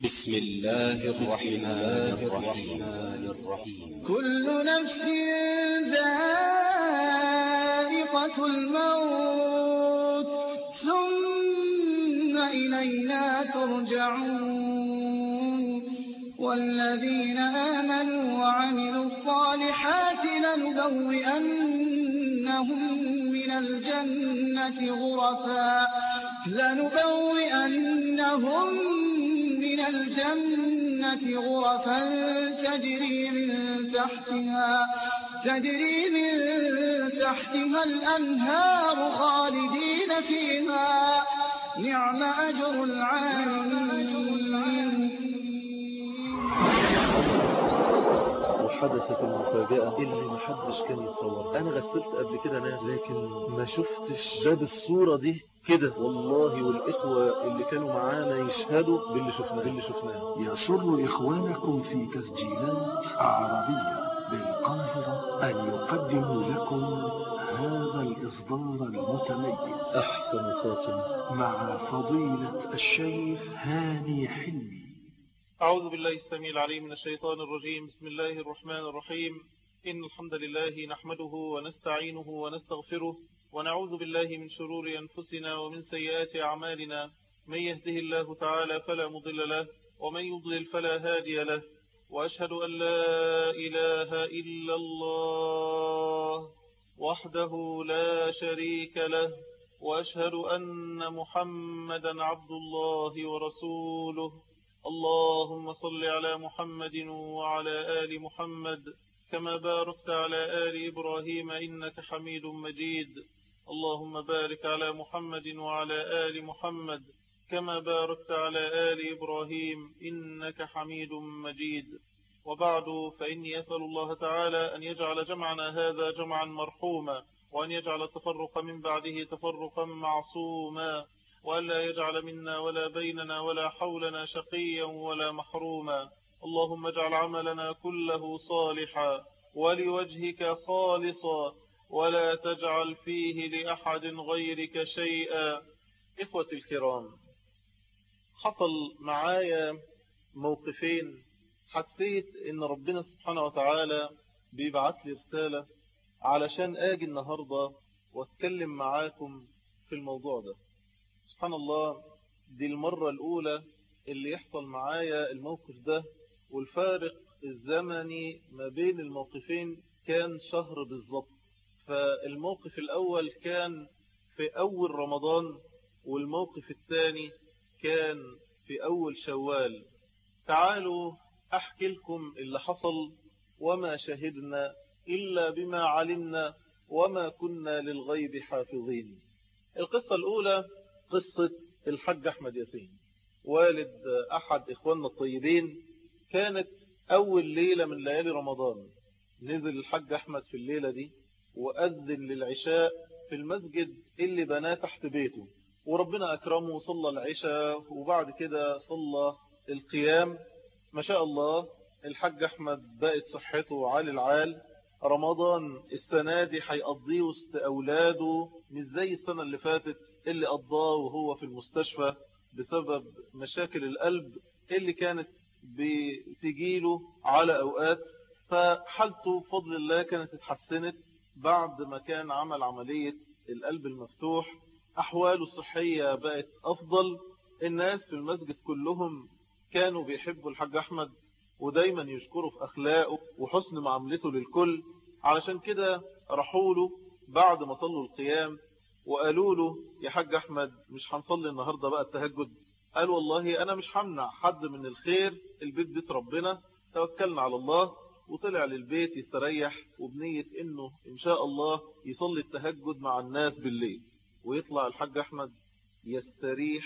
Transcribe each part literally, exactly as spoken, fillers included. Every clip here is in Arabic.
بسم الله الرحمن الرحيم. كل نفس ذائقة الموت ثم إلينا ترجعون. والذين آمنوا وعملوا الصالحات لنبوئنهم من الجنة غرفا لنبوئنهم من الجنة غرفا تجري من تحتها تجري من تحتها الأنهار خالدين فيها نعم أجر العاملين. وحدثت المفاجأة اللي محدش كان يتصور. أنا غسلت قبل كده ناس لكن ما شفتش ده بالصورة دي كده والله. والإخوة اللي كانوا معانا يشهدوا باللي شفناه باللي شفناه. يسر إخوانكم في تسجيلات عربية بالقاهرة أن يقدموا لكم هذا الإصدار المتميز أحسن خاتم مع فضيلة الشيخ هاني حلمي. أعوذ بالله السميع العليم من الشيطان الرجيم. بسم الله الرحمن الرحيم. إن الحمد لله نحمده ونستعينه ونستغفره ونعوذ بالله من شرور أنفسنا ومن سيئات أعمالنا. من يهده الله تعالى فلا مضل له ومن يضلل فلا هادي له. وأشهد أن لا إله إلا الله وحده لا شريك له. وأشهد أن محمدا عبد الله ورسوله. اللهم صل على محمد وعلى آل محمد كما باركت على آل إبراهيم إنك حميد مجيد. اللهم بارك على محمد وعلى آل محمد كما باركت على آل إبراهيم إنك حميد مجيد. وبعد، فإني أسأل الله تعالى أن يجعل جمعنا هذا جمعا مرحوما وأن يجعل التفرق من بعده تفرقا معصوما وأن لا يجعل منا ولا بيننا ولا حولنا شقيا ولا محروما. اللهم اجعل عملنا كله صالحا ولوجهك خالصا ولا تجعل فيه لأحد غيرك شيئا. إخوتي الكرام، حصل معايا موقفين حسيت إن ربنا سبحانه وتعالى بيبعت لي رسالة علشان آجي النهاردة واتكلم معاكم في الموضوع ده. سبحان الله، دي المرة الأولى اللي يحصل معايا الموقف ده، والفارق الزمني ما بين الموقفين كان شهر بالظبط. فالموقف الأول كان في أول رمضان والموقف الثاني كان في أول شوال. تعالوا أحكي لكم اللي حصل. وما شهدنا إلا بما علمنا وما كنا للغيب حافظين. القصة الأولى قصة الحاج أحمد ياسين، والد أحد إخواننا الطيبين. كانت أول ليلة من ليالي رمضان. نزل الحاج أحمد في الليلة دي وأذن للعشاء في المسجد اللي بناه تحت بيته، وربنا أكرمه وصلى العشاء وبعد كده صلى القيام. ما شاء الله، الحاج أحمد بقت صحته عال العال. رمضان السنة دي هيقضيه وسط أولاده، مش زي السنة اللي فاتت اللي قضاه وهو في المستشفى بسبب مشاكل القلب اللي كانت بتجيله على أوقات. فحالته بفضل الله كانت اتحسنت بعد ما كان عمل عملية القلب المفتوح. أحواله الصحية بقت أفضل. الناس في المسجد كلهم كانوا بيحبوا الحاج أحمد ودايما يشكروا في أخلاقه وحسن معاملته للكل. علشان كده رحوا له بعد ما صلوا القيام وقالوا له يا حاج أحمد، مش هنصلي النهاردة بقى التهجد؟ قال والله أنا مش همنع حد من الخير، البيت بيت ربنا، توكلنا على الله. وطلع للبيت يستريح وبنية إنه إن شاء الله يصلي التهجد مع الناس بالليل. ويطلع الحاج أحمد يستريح،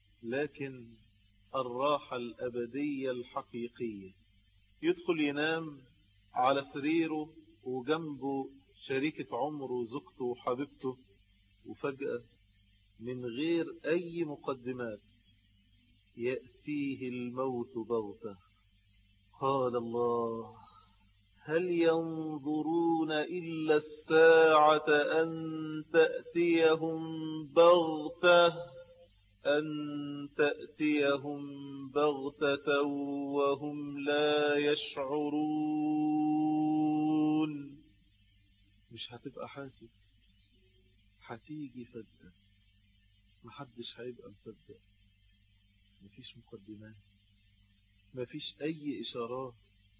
لكن الراحة الأبدية الحقيقية. يدخل ينام على سريره وجنبه شريكة عمره وزوجته وحبيبته، وفجأة من غير أي مقدمات يأتيه الموت بغتة. قال الله: هل ينظرون إلا الساعة أن تأتيهم بغتة أن تأتيهم بغتة وهم لا يشعرون. مش هتبقى حاسس، هتيجي فجأة، محدش هيبقى مصدق، مفيش مقدمات، مفيش أي إشارات.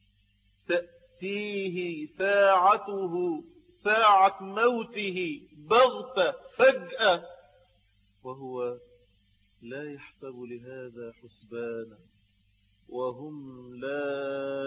تأتيه ساعته، ساعة موته بغتة فجأة، وهو لا يحسب لهذا حسبانا وهم لا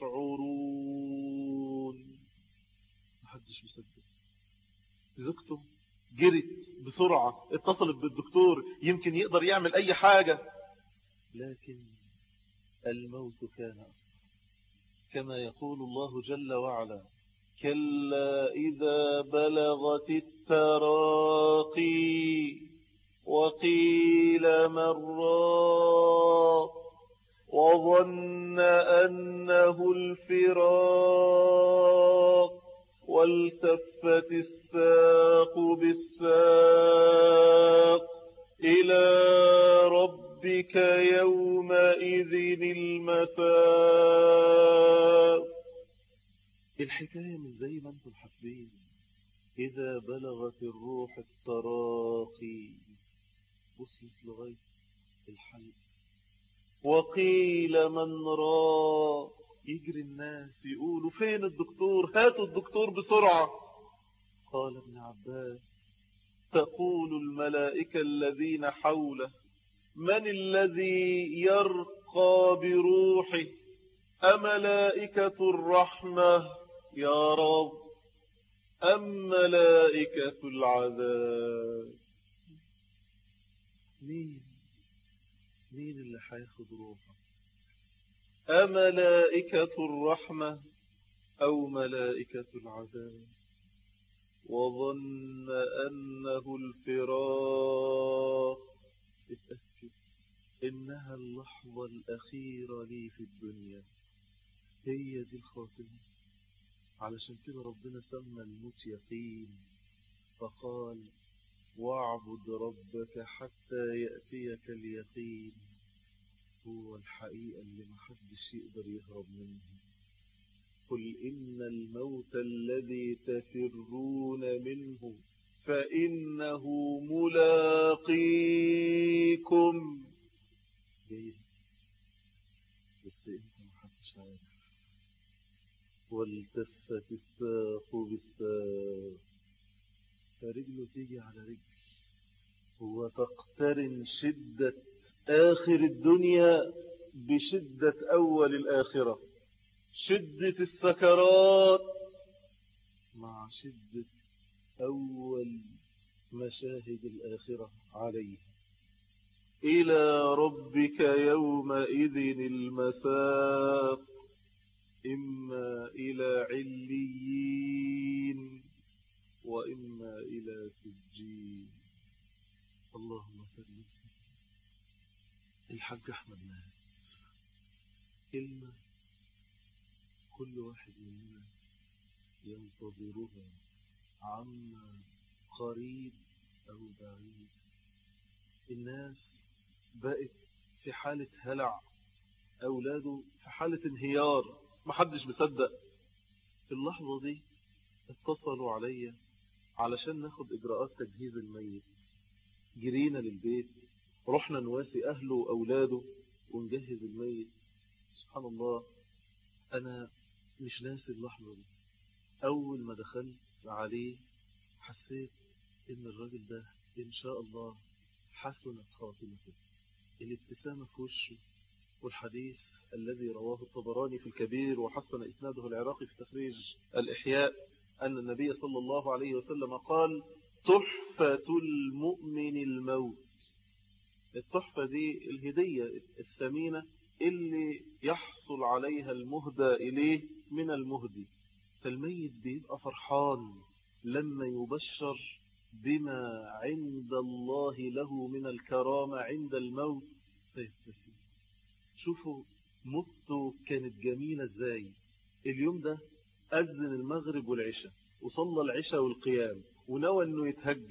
يشعرون. محدش مصدق. زوجته جرت بسرعة، اتصلت بالدكتور يمكن يقدر يعمل أي حاجة، لكن الموت كان أسرع. كما يقول الله جل وعلا: كلا إذا بلغت التراقي وقيل من راق وظن أنه الفراق والتفت الساق بالساق إلى ربك يومئذ المساق. الحكاية مش زي ما انتم حاسبين. إذا بلغت الروح التراقي، وصلت لغاية الحلق، وقيل من راق، يجري الناس يقولوا: فين الدكتور؟ هاتوا الدكتور بسرعة. قال ابن عباس: تقول الملائكة الذين حوله: من الذي يرقى بروحه؟ أملائكة الرحمة يا رب أم ملائكة العذاب؟ مين مين اللي هياخد روحه؟ أملائكة الرحمة أو ملائكة العذاب؟ وظن أنه الفراق، اتأكد إنها اللحظة الأخيرة لي في الدنيا، هي دي الخاتمة. علشان كده ربنا سمى الموت يقين، فقال: واعبد ربك حتى يأتيك اليقين. هو الحقيقة اللي محدش يقدر يهرب منها. قل إن الموت الذي تفرون منه فإنه ملاقيكم. جاي بس انت محدش عارف. والتفت الساق بالساق، فرجله تيجي على رجل، وتقترن شدة آخر الدنيا بشدة أول الآخرة، شدة السكرات مع شدة أول مشاهد الآخرة عليه. إلى ربك يومئذ المساق، إما إلى عليين وإما إلى سجين. اللهم سلم سلم. الحاج أحمد مات، كلمة كل واحد مننا ينتظرها عما قريب أو بعيد. الناس بقت في حالة هلع، أولاده في حالة انهيار، محدش مصدق. في اللحظة دي اتصلوا عليا علشان ناخد إجراءات تجهيز الميت. جرينا للبيت، رحنا نواسي أهله وأولاده ونجهز الميت. سبحان الله، أنا مش ناسي اللحظة دي. أول ما دخلت عليه حسيت إن الراجل ده إن شاء الله حسنت خاتمته. الابتسامة في وشه، والحديث الذي رواه الطبراني في الكبير وحسن إسناده العراقي في تخريج الإحياء أن النبي صلى الله عليه وسلم قال: تحفة المؤمن الموت. التحفة دي الهدية الثمينة اللي يحصل عليها المهدى إليه من المهدي. فالميت بيبقى فرحان لما يبشر بما عند الله له من الكرامة عند الموت فيبتسم. شوفوا موته كانت جميلة ازاي. اليوم ده أذن المغرب والعشاء وصلى العشاء والقيام ونوى أنه يتهجد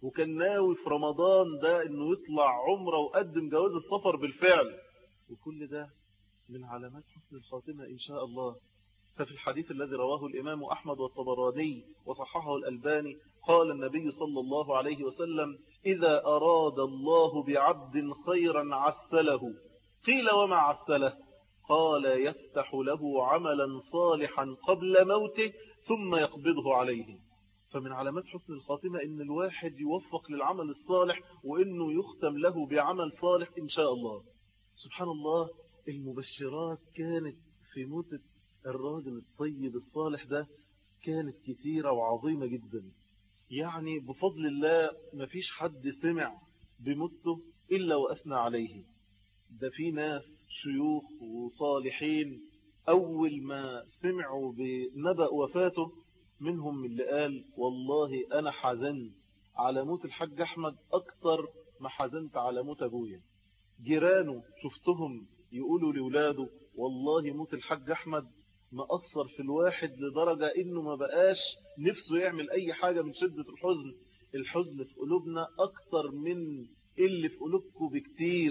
وكان ناوي في رمضان ده انه يطلع عمره وقدم جواز السفر بالفعل، وكل ده من علامات حسن الخاتمة إن شاء الله. ففي الحديث الذي رواه الإمام أحمد والطبراني وصححه الألباني قال النبي صلى الله عليه وسلم: إذا أراد الله بعبد خيرا عسله. قيل وما عسله؟ قال: يفتح له عملا صالحا قبل موته ثم يقبضه عليه. فمن علامات حسن الخاتمة إن الواحد يوفق للعمل الصالح وإنه يختم له بعمل صالح إن شاء الله. سبحان الله، المبشرات كانت في موت الراجل الطيب الصالح ده كانت كتيرة وعظيمة جدا. يعني بفضل الله مفيش حد سمع بموته إلا وأثنى عليه. ده في ناس شيوخ وصالحين أول ما سمعوا بنبأ وفاته منهم اللي قال: والله أنا حزنت على موت الحاج أحمد أكتر ما حزنت على موت أبويا. جيرانه شفتهم يقولوا لولاده: والله موت الحاج أحمد مأثر في الواحد لدرجة إنه ما بقاش نفسه يعمل أي حاجة من شدة الحزن. الحزن في قلوبنا أكتر من اللي في قلوبكم بكتير.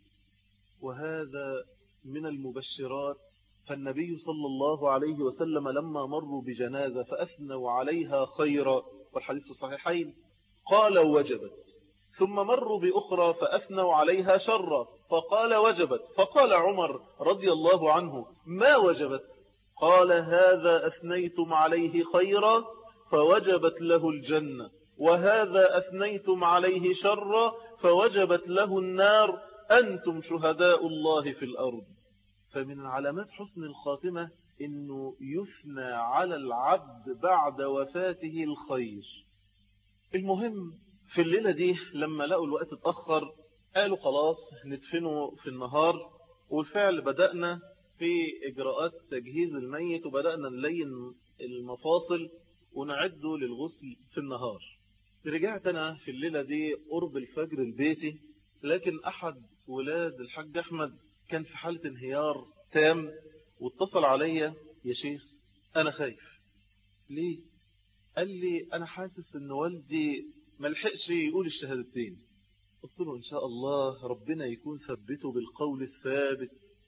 وهذا من المبشرات. فالنبي صلى الله عليه وسلم لما مروا بجنازة فأثنوا عليها خيرا، والحديث في الصحيحين، قال: وجبت. ثم مروا بأخرى فأثنوا عليها شرا فقال: وجبت. فقال عمر رضي الله عنه: ما وجبت؟ قال: هذا أثنيتم عليه خيرا فوجبت له الجنة، وهذا أثنيتم عليه شرا فوجبت له النار، أنتم شهداء الله في الأرض. فمن علامات حسن الخاتمة إنه يثنى على العبد بعد وفاته الخير. المهم في الليلة دي لما لقوا الوقت اتأخر قالوا خلاص ندفنه في النهار، والفعل بدأنا في إجراءات تجهيز الميت وبدأنا نلين المفاصل ونعده للغسل في النهار. رجعت أنا في الليلة دي قرب الفجر البيتي، لكن أحد ولاد الحاج أحمد كان في حالة انهيار تام واتصل عليا: يا شيخ أنا خايف. ليه؟ قال لي: أنا حاسس إن والدي ملحقش يقول الشهادتين. قلت له: إن شاء الله ربنا يكون ثبته بالقول الثابت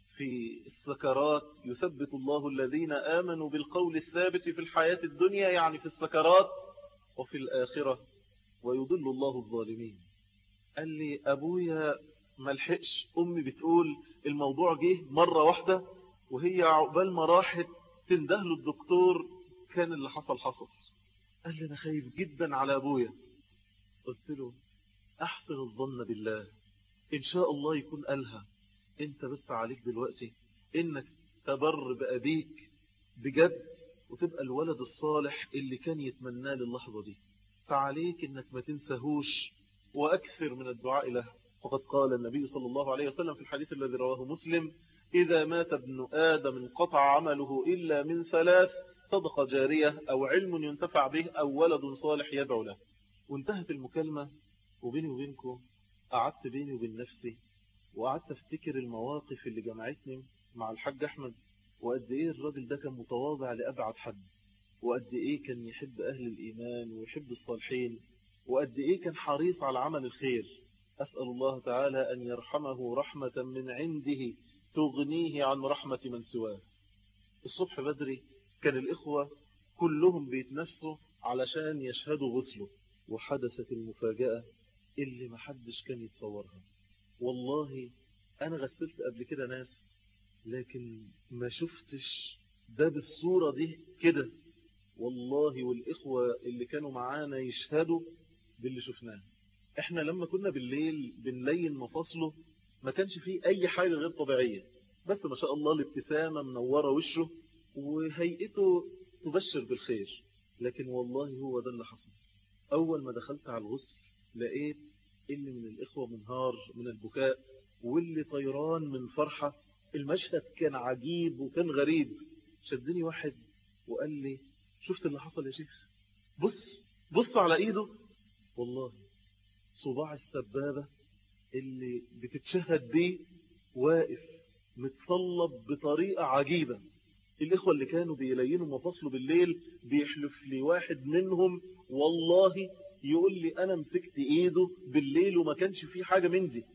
في السكرات. يثبت الله الذين آمنوا بالقول الثابت في الحياة الدنيا، يعني في السكرات، وفي الآخرة ويضل الله الظالمين. قال لي: أبويا ملحقش، أمي بتقول الموضوع جه مرة واحدة وهي عقبال ما راحت تندهله الدكتور كان اللي حصل حصل. قال لي: أنا خايف جدا على أبويا. قلت له: أحسن الظن بالله، إن شاء الله يكون قالها. أنت بس عليك دلوقتي إنك تبر بأبيك بجد وتبقى الولد الصالح اللي كان يتمناه للحظة دي. فعليك إنك ما تنسهوش وأكثر من الدعاء له. فقد قال النبي صلى الله عليه وسلم في الحديث الذي رواه مسلم: إذا مات ابن آدم انقطع عمله إلا من ثلاث: صدقة جارية أو علم ينتفع به أو ولد صالح يدعو له. وانتهت المكالمة، وبيني وبينكم قعدت بيني وبين نفسي وقعدت افتكر المواقف اللي جمعتني مع الحاج أحمد، وقد إيه الراجل ده كان متواضع لأبعد حد، وقد إيه كان يحب أهل الإيمان ويحب الصالحين، وقد إيه كان حريص على عمل الخير. أسأل الله تعالى أن يرحمه رحمة من عنده تغنيه عن رحمة من سواه. الصبح بدري كان الإخوة كلهم بيتنفسوا علشان يشهدوا غسله، وحدثت المفاجأة اللي محدش كان يتصورها. والله أنا غسلت قبل كده ناس، لكن ما شفتش ده بالصورة دي كده. والله والإخوة اللي كانوا معانا يشهدوا باللي شفناه. احنا لما كنا بالليل بنلين مفاصله ما كانش فيه أي حاجة غير طبيعية، بس ما شاء الله الابتسامة منورة وشه وهيئته تبشر بالخير. لكن والله هو ده اللي حصل. أول ما دخلت على الغسل لقيت اللي من الإخوة منهار من البكاء واللي طيران من فرحة. المشهد كان عجيب وكان غريب. شدني واحد وقال لي: شفت اللي حصل يا شيخ؟ بص بص على إيده. والله صباع السبابة اللي بتتشهد بيه واقف متصلب بطريقة عجيبة. الإخوة اللي كانوا بيلينوا مفاصله بالليل بيحلف لي واحد منهم: والله يقول لي أنا مسكت إيده بالليل وما كانش فيه حاجة من دي،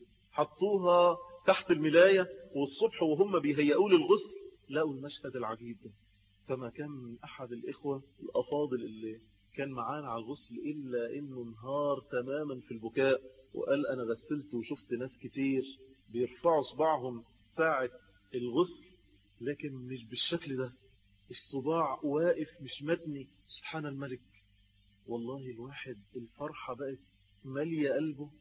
حطوها تحت الملاية والصبح وهم بيهيئوا لي الغسل لقوا المشهد العجيب ده. فما كان من أحد الإخوة الأفاضل اللي كان معانا على الغسل إلا إنه انهار تماما في البكاء وقال أنا غسلت وشفت ناس كتير بيرفعوا صباعهم ساعة الغسل لكن مش بالشكل ده، الصباع واقف مش متني. سبحان الملك. والله الواحد الفرحة بقت مالية قلبه،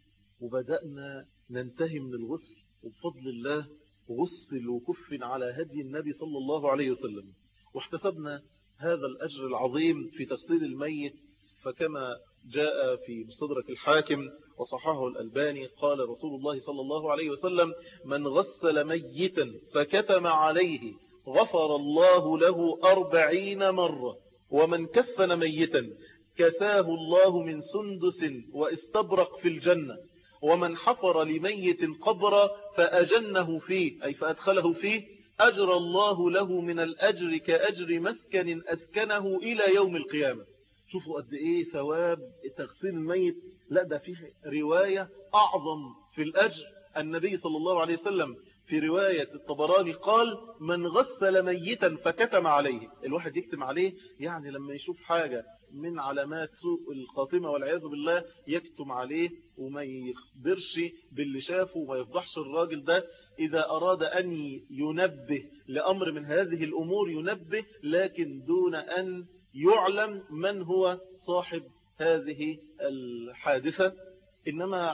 وبدأنا ننتهي من الغسل وبفضل الله غسل وكف على هدي النبي صلى الله عليه وسلم، واحتسبنا هذا الأجر العظيم في تغسيل الميت. فكما جاء في مستدرك الحاكم وصححه الألباني قال رسول الله صلى الله عليه وسلم: من غسل ميتا فكتم عليه غفر الله له أربعين مرة، ومن كفن ميتا كساه الله من سندس واستبرق في الجنة، ومن حفر لميت قبرا فأجنه فيه أي فأدخله فيه أجر الله له من الأجر كأجر مسكن أسكنه إلى يوم القيامة. شوفوا قد إيه ثواب تغسيل الميت. لا ده فيه رواية أعظم في الأجر. النبي صلى الله عليه وسلم في رواية الطبراني قال: من غسل ميتا فكتم عليه. الواحد يكتم عليه يعني لما يشوف حاجة من علامات سوء الخاتمة والعياذ بالله يكتم عليه وما يخبرش باللي شافه وما يفضحش الراجل ده. إذا أراد أن ينبه لأمر من هذه الأمور ينبه، لكن دون أن يعلم من هو صاحب هذه الحادثة. إنما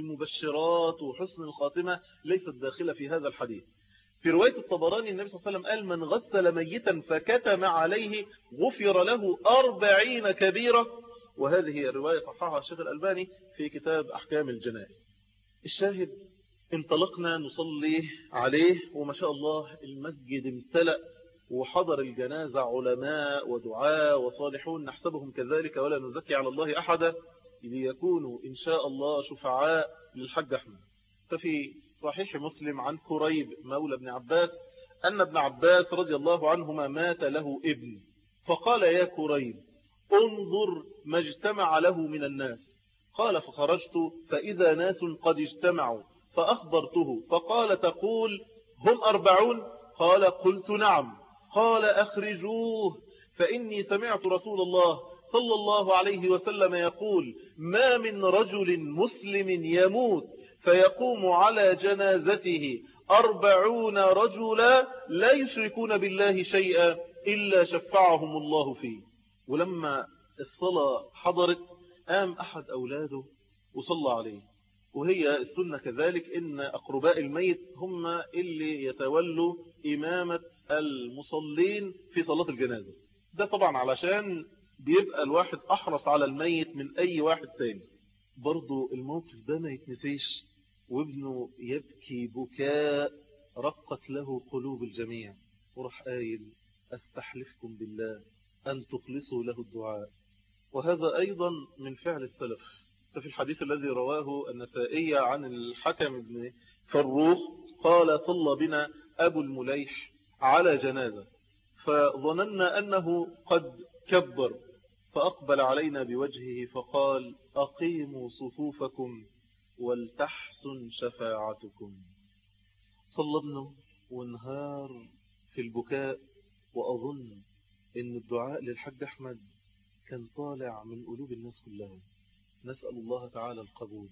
المبشرات وحسن الخاتمة ليست داخلة في هذا الحديث. في رواية الطبراني النبي صلى الله عليه وسلم قال: من غسل ميتا فكتم عليه غفر له أربعين كبيرة. وهذه الرواية صححها الشيخ الألباني في كتاب أحكام الجنائز. الشاهد انطلقنا نصلي عليه وما شاء الله المسجد امتلأ وحضر الجنازة علماء ودعاء وصالحون نحسبهم كذلك ولا نزكي على الله أحدا، ليكونوا إن شاء الله شفعاء للحج أحمد. ففي صحيح مسلم عن كريب مولى ابن عباس أن ابن عباس رضي الله عنهما مات له ابن، فقال: يا كريب انظر ما اجتمع له من الناس. قال: فخرجت فإذا ناس قد اجتمعوا فأخبرته فقال: تقول هم أربعون؟ قال: قلت نعم. قال: أخرجوه فإني سمعت رسول الله صلى الله عليه وسلم يقول: ما من رجل مسلم يموت فيقوم على جنازته أربعون رجلا لا يشركون بالله شيئا إلا شفعهم الله فيه. ولما الصلاة حضرت قام أحد أولاده وصلى عليه. وهي السنة كذلك إن أقرباء الميت هم اللي يتولوا إمامة المصلين في صلاة الجنازة. ده طبعا علشان بيبقى الواحد أحرص على الميت من أي واحد تاني. برضو الموقف ده ما يتنسيش، وابنه يبكي بكاء رقت له قلوب الجميع، وراح قايل: أستحلفكم بالله أن تخلصوا له الدعاء. وهذا أيضا من فعل السلف. ففي الحديث الذي رواه النسائي عن الحكم بن فروخ قال: صلى بنا أبو المليح على جنازة فظننا أنه قد كبر، فأقبل علينا بوجهه فقال: أقيموا صفوفكم ولتحسن شفاعتكم. صلى ابنه وانهار في البكاء، وأظن أن الدعاء للحج أحمد كان طالع من قلوب الناس كلها. نسأل الله تعالى القبول.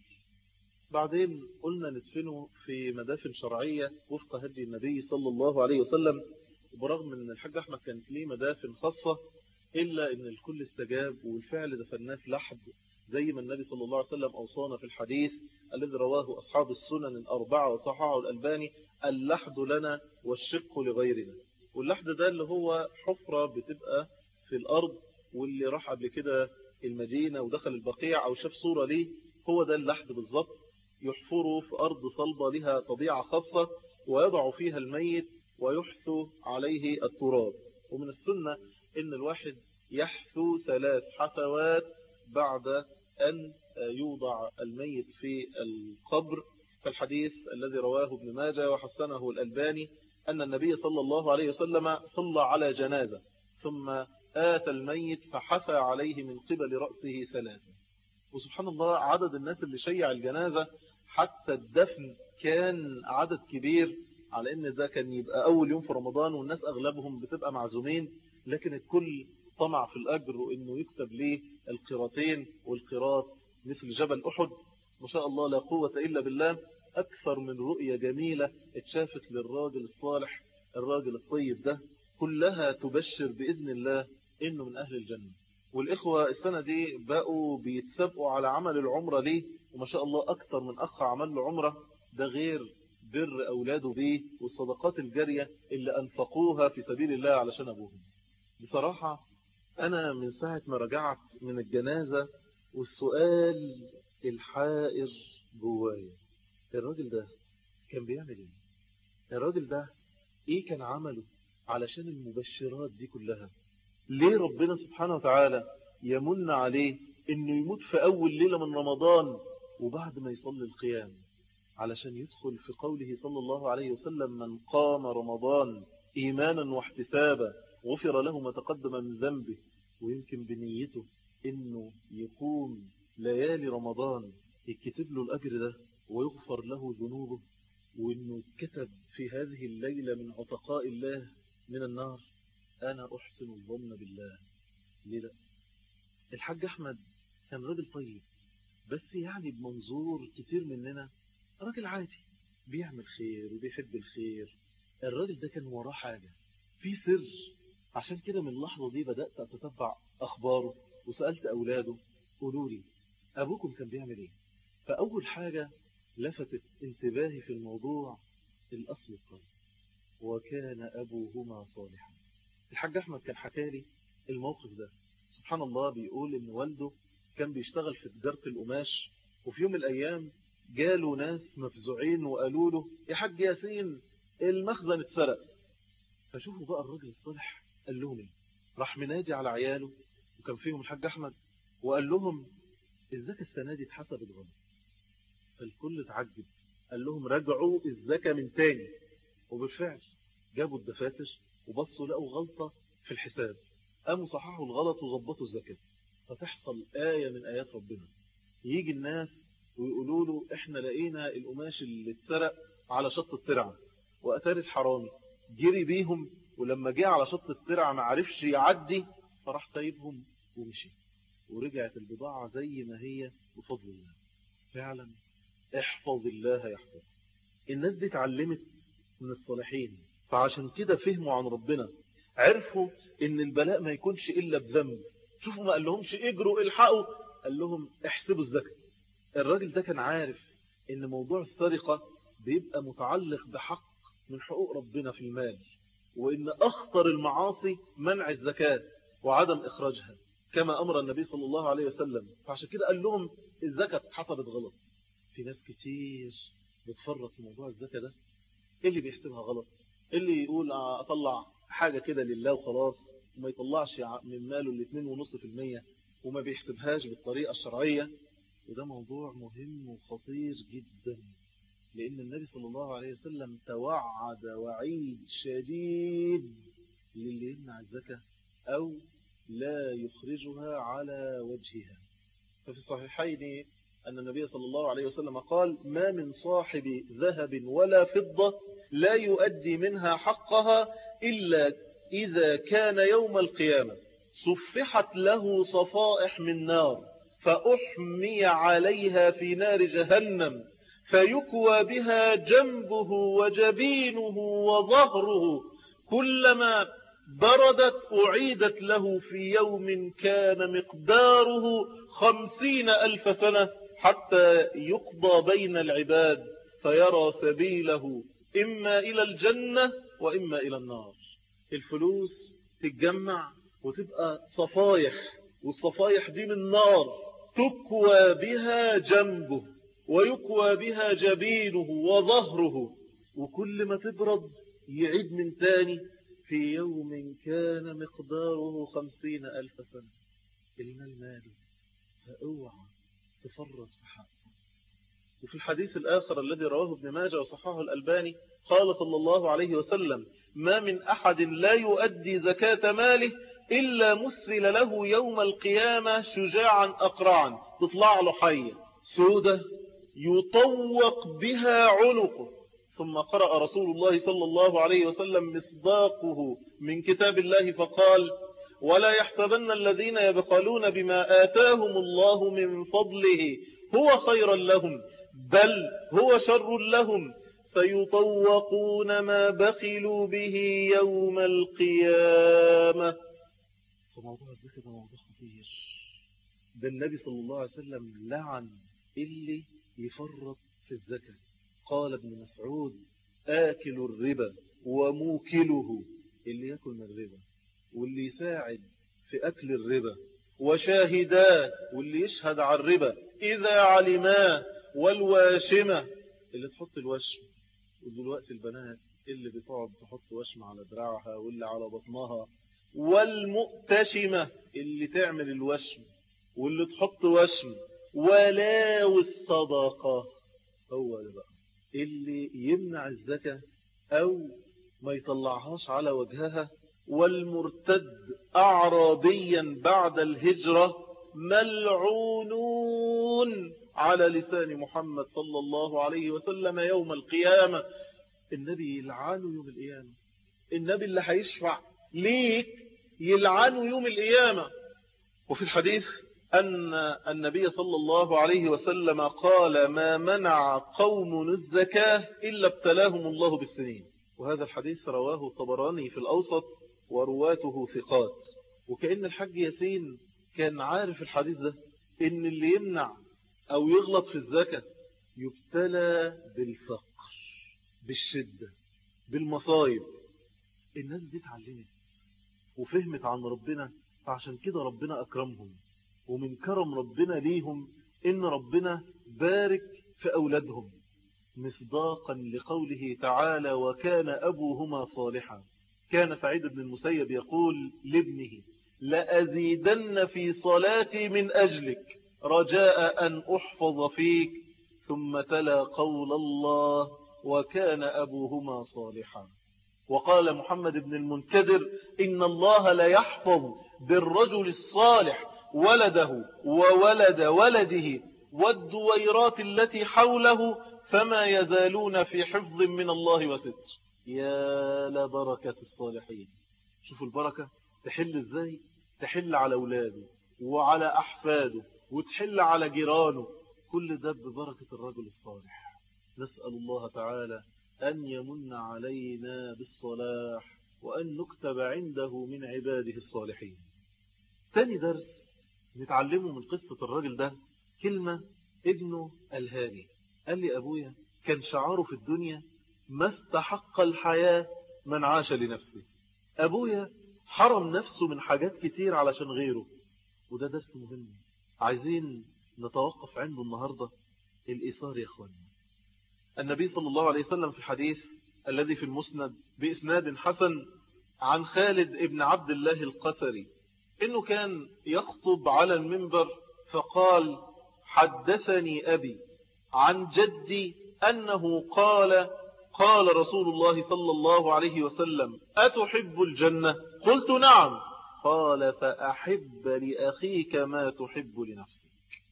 بعدين قلنا ندفنه في مدافن شرعية وفق هدي النبي صلى الله عليه وسلم. برغم أن الحج أحمد كانت ليه مدافن خاصة إلا أن الكل استجاب، والفعل دفناه في لحد زي ما النبي صلى الله عليه وسلم أوصانا في الحديث الذي رواه أصحاب السنن الأربعة وصححه الألباني: اللحد لنا والشق لغيرنا. واللحد ده اللي هو حفرة بتبقى في الأرض، واللي راح قبل كده المدينة ودخل البقيع أو شاف صورة ليه هو ده اللحد بالضبط. يحفروا في أرض صلبة لها طبيعة خاصة ويضع فيها الميت ويحثو عليه التراب. ومن السنة إن الواحد يحثو ثلاث حثوات بعد أن يوضع الميت في القبر. فالحديث الذي رواه ابن ماجه وحسنه الألباني أن النبي صلى الله عليه وسلم صلى على جنازة ثم آتى الميت فحثى عليه من قبل رأسه ثلاثة. وسبحان الله عدد الناس اللي شيع الجنازة حتى الدفن كان عدد كبير، على ان ده كان يبقى اول يوم في رمضان والناس اغلبهم بتبقى معزومين، لكن الكل طمع في الاجر وانه يكتب ليه القيراتين، والقيرات مثل جبل احد. ما شاء الله لا قوة الا بالله. اكثر من رؤية جميلة اتشافت للراجل الصالح الراجل الطيب ده، كلها تبشر باذن الله انه من اهل الجنة. والاخوة السنة دي بقوا بيتسابقوا على عمل العمرة ليه، وما شاء الله اكثر من اخ عمل له عمرة، ده غير بر أولاده بيه والصدقات الجارية اللي أنفقوها في سبيل الله علشان أبوهم. بصراحة أنا من ساعة ما رجعت من الجنازة والسؤال الحائر جوايا، الراجل ده كان بيعمل إيه؟ الراجل ده إيه كان عمله علشان المبشرات دي كلها؟ ليه ربنا سبحانه وتعالى يمن عليه إنه يموت في أول ليلة من رمضان وبعد ما يصلي القيام، علشان يدخل في قوله صلى الله عليه وسلم: من قام رمضان إيمانا واحتسابا غفر له ما تقدم من ذنبه. ويمكن بنيته إنه يقوم ليالي رمضان يكتب له الأجر ده ويغفر له ذنوبه، وإنه كتب في هذه الليلة من عتقاء الله من النار. أنا أحسن الظن بالله. ليه لا؟ الحاج أحمد كان راجل طيب، بس يعني بمنظور كتير مننا راجل عادي بيعمل خير وبيحب الخير. الراجل ده كان وراه حاجة في سر. عشان كده من اللحظة دي بدأت أتتبع أخباره وسألت أولاده: قولوا لي أبوكم كان بيعمل إيه؟ فأول حاجة لفتت انتباهي في الموضوع الأصل القلب: وكان أبوهما صالحا. الحاج أحمد كان حكالي الموقف ده. سبحان الله، بيقول إن والده كان بيشتغل في تجارة القماش، وفي يوم من الأيام جالوا ناس مفزوعين وقالوا له: يا حاج ياسين المخزن اتسرق. فشوفوا بقى الراجل الصالح قال لهم ايه. راح منادي على عياله وكان فيهم الحاج أحمد وقال لهم: الزكاة السنة دي اتحسبت غلط. فالكل اتعجب، قال لهم: رجعوا الزكاة من تاني. وبالفعل جابوا الدفاتر وبصوا لقوا غلطة في الحساب، قاموا صححوا الغلط وظبطوا الزكاة. فتحصل آية من آيات ربنا، يجي الناس ويقولوا له: احنا لقينا القماش اللي اتسرق على شط الترعة. وأتاري الحرامي جري بيهم، ولما جه على شط الترعة ما عرفش يعدي، فراح سايبهم ومشي، ورجعت البضاعة زي ما هي بفضل الله. فعلا احفظ الله يحفظ. الناس دي اتعلمت من الصالحين، فعشان كده فهموا عن ربنا، عرفوا ان البلاء ما يكونش الا بذنب. شوفوا ما قال لهمش اجروا الحقوا، قال لهم احسبوا الزكاة. الراجل ده كان عارف ان موضوع السرقة بيبقى متعلق بحق من حقوق ربنا في المال، وان اخطر المعاصي منع الزكاة وعدم اخراجها كما امر النبي صلى الله عليه وسلم. فعشان كده قال لهم الزكاة اتحسبت غلط. في ناس كتير بتفرط في موضوع الزكاة ده، اللي بيحسبها غلط، اللي يقول اطلع حاجة كده لله وخلاص، وما يطلعش من ماله الاثنين ونص في المية، وما بيحسبهاش بالطريقة الشرعية. وده موضوع مهم وخطير جدا، لأن النبي صلى الله عليه وسلم توعد وعيد شديد للي يمنع الزكاة أو لا يخرجها على وجهها. ففي الصحيحين أن النبي صلى الله عليه وسلم قال: ما من صاحب ذهب ولا فضة لا يؤدي منها حقها إلا إذا كان يوم القيامة صفحت له صفائح من نار فأحمي عليها في نار جهنم فيكوى بها جنبه وجبينه وظهره، كلما بردت أعيدت له في يوم كان مقداره خمسين ألف سنة حتى يقضى بين العباد فيرى سبيله إما إلى الجنة وإما إلى النار. الفلوس تتجمع وتبقى صفايح، والصفايح دي من نار تكوى بها جنبه ويكوى بها جبينه وظهره، وكل ما تبرد يعيد من تاني في يوم كان مقداره خمسين ألف سنة. المال ماله، فاوعى تفرط في حقه. وفي الحديث الآخر الذي رواه ابن ماجه وصححه الألباني قال صلى الله عليه وسلم: ما من أحد لا يؤدي زكاة ماله إلا مسل له يوم القيامة شجاعا أقرعا تطلع له حية سودة يطوق بها عنقه. ثم قرأ رسول الله صلى الله عليه وسلم مصداقه من كتاب الله فقال: ولا يحسبن الذين يبخلون بما آتاهم الله من فضله هو خيرا لهم بل هو شر لهم سيطوقون ما بخلوا به يوم القيامة. فموضوع الزكاة ده موضوع خطير. ده النبي صلى الله عليه وسلم لعن اللي يفرط في الزكاة. قال ابن مسعود: آكل الربا وموكله، اللي يأكل من الربا واللي يساعد في أكل الربا، وشاهداه، واللي يشهد على الربا إذا علماه، والواشمة، اللي تحط الوشم. ودلوقتي البنات اللي بتقعد تحط وشم على دراعها واللي على بطنها، والمؤتشمة اللي تعمل الوشم واللي تحط وشم، ولاو الصدقة. هو ده بقى اللي يمنع الزكاة أو ما يطلعهاش على وجهها. والمرتد أعرابيا بعد الهجرة ملعونون على لسان محمد صلى الله عليه وسلم يوم القيامة. النبي يلعنه يوم القيامة. النبي اللي هيشفع ليك يلعنه يوم القيامة. وفي الحديث أن النبي صلى الله عليه وسلم قال: ما منع قوم الزكاة إلا ابتلاهم الله بالسنين. وهذا الحديث رواه الطبراني في الأوسط ورواته ثقات. وكأن الحاج ياسين كان عارف الحديث ده، إن اللي يمنع أو يغلط في الزكاة يبتلى بالفقر، بالشدة، بالمصايب. الناس دي اتعلمت وفهمت عن ربنا، فعشان كده ربنا أكرمهم. ومن كرم ربنا ليهم إن ربنا بارك في أولادهم، مصداقا لقوله تعالى: وكان أبوهما صالحا. كان سعيد بن المسيب يقول لابنه: لأزيدن في صلاتي من أجلك رجاء أن أحفظ فيك. ثم تلا قول الله: وكان أبوهما صالحا. وقال محمد بن المنكدر: إن الله لا يحفظ بالرجل الصالح ولده وولد ولده والدويرات التي حوله فما يزالون في حفظ من الله وستر. يا لبركة الصالحين. شوفوا البركة تحل ازاي؟ تحل على أولاده وعلى أحفاده وتحل على جيرانه. كل ده ببركة الرجل الصالح. نسأل الله تعالى أن يمن علينا بالصلاح وأن نكتب عنده من عباده الصالحين. تاني درس نتعلمه من قصة الرجل ده كلمة ابنه الهاني. قال لي: أبويا كان شعاره في الدنيا: ما استحق الحياة من عاش لنفسه. أبويا حرم نفسه من حاجات كتير علشان غيره. وده درس مهم عايزين نتوقف عنده النهاردة. الإيثار يا أخوانا. النبي صلى الله عليه وسلم في الحديث الذي في المسند بإسناد حسن عن خالد ابن عبد الله القسري إنه كان يخطب على المنبر فقال: حدثني أبي عن جدي أنه قال: قال رسول الله صلى الله عليه وسلم: أتحب الجنة؟ قلت: نعم. قال: فأحب لأخيك ما تحب لنفسك.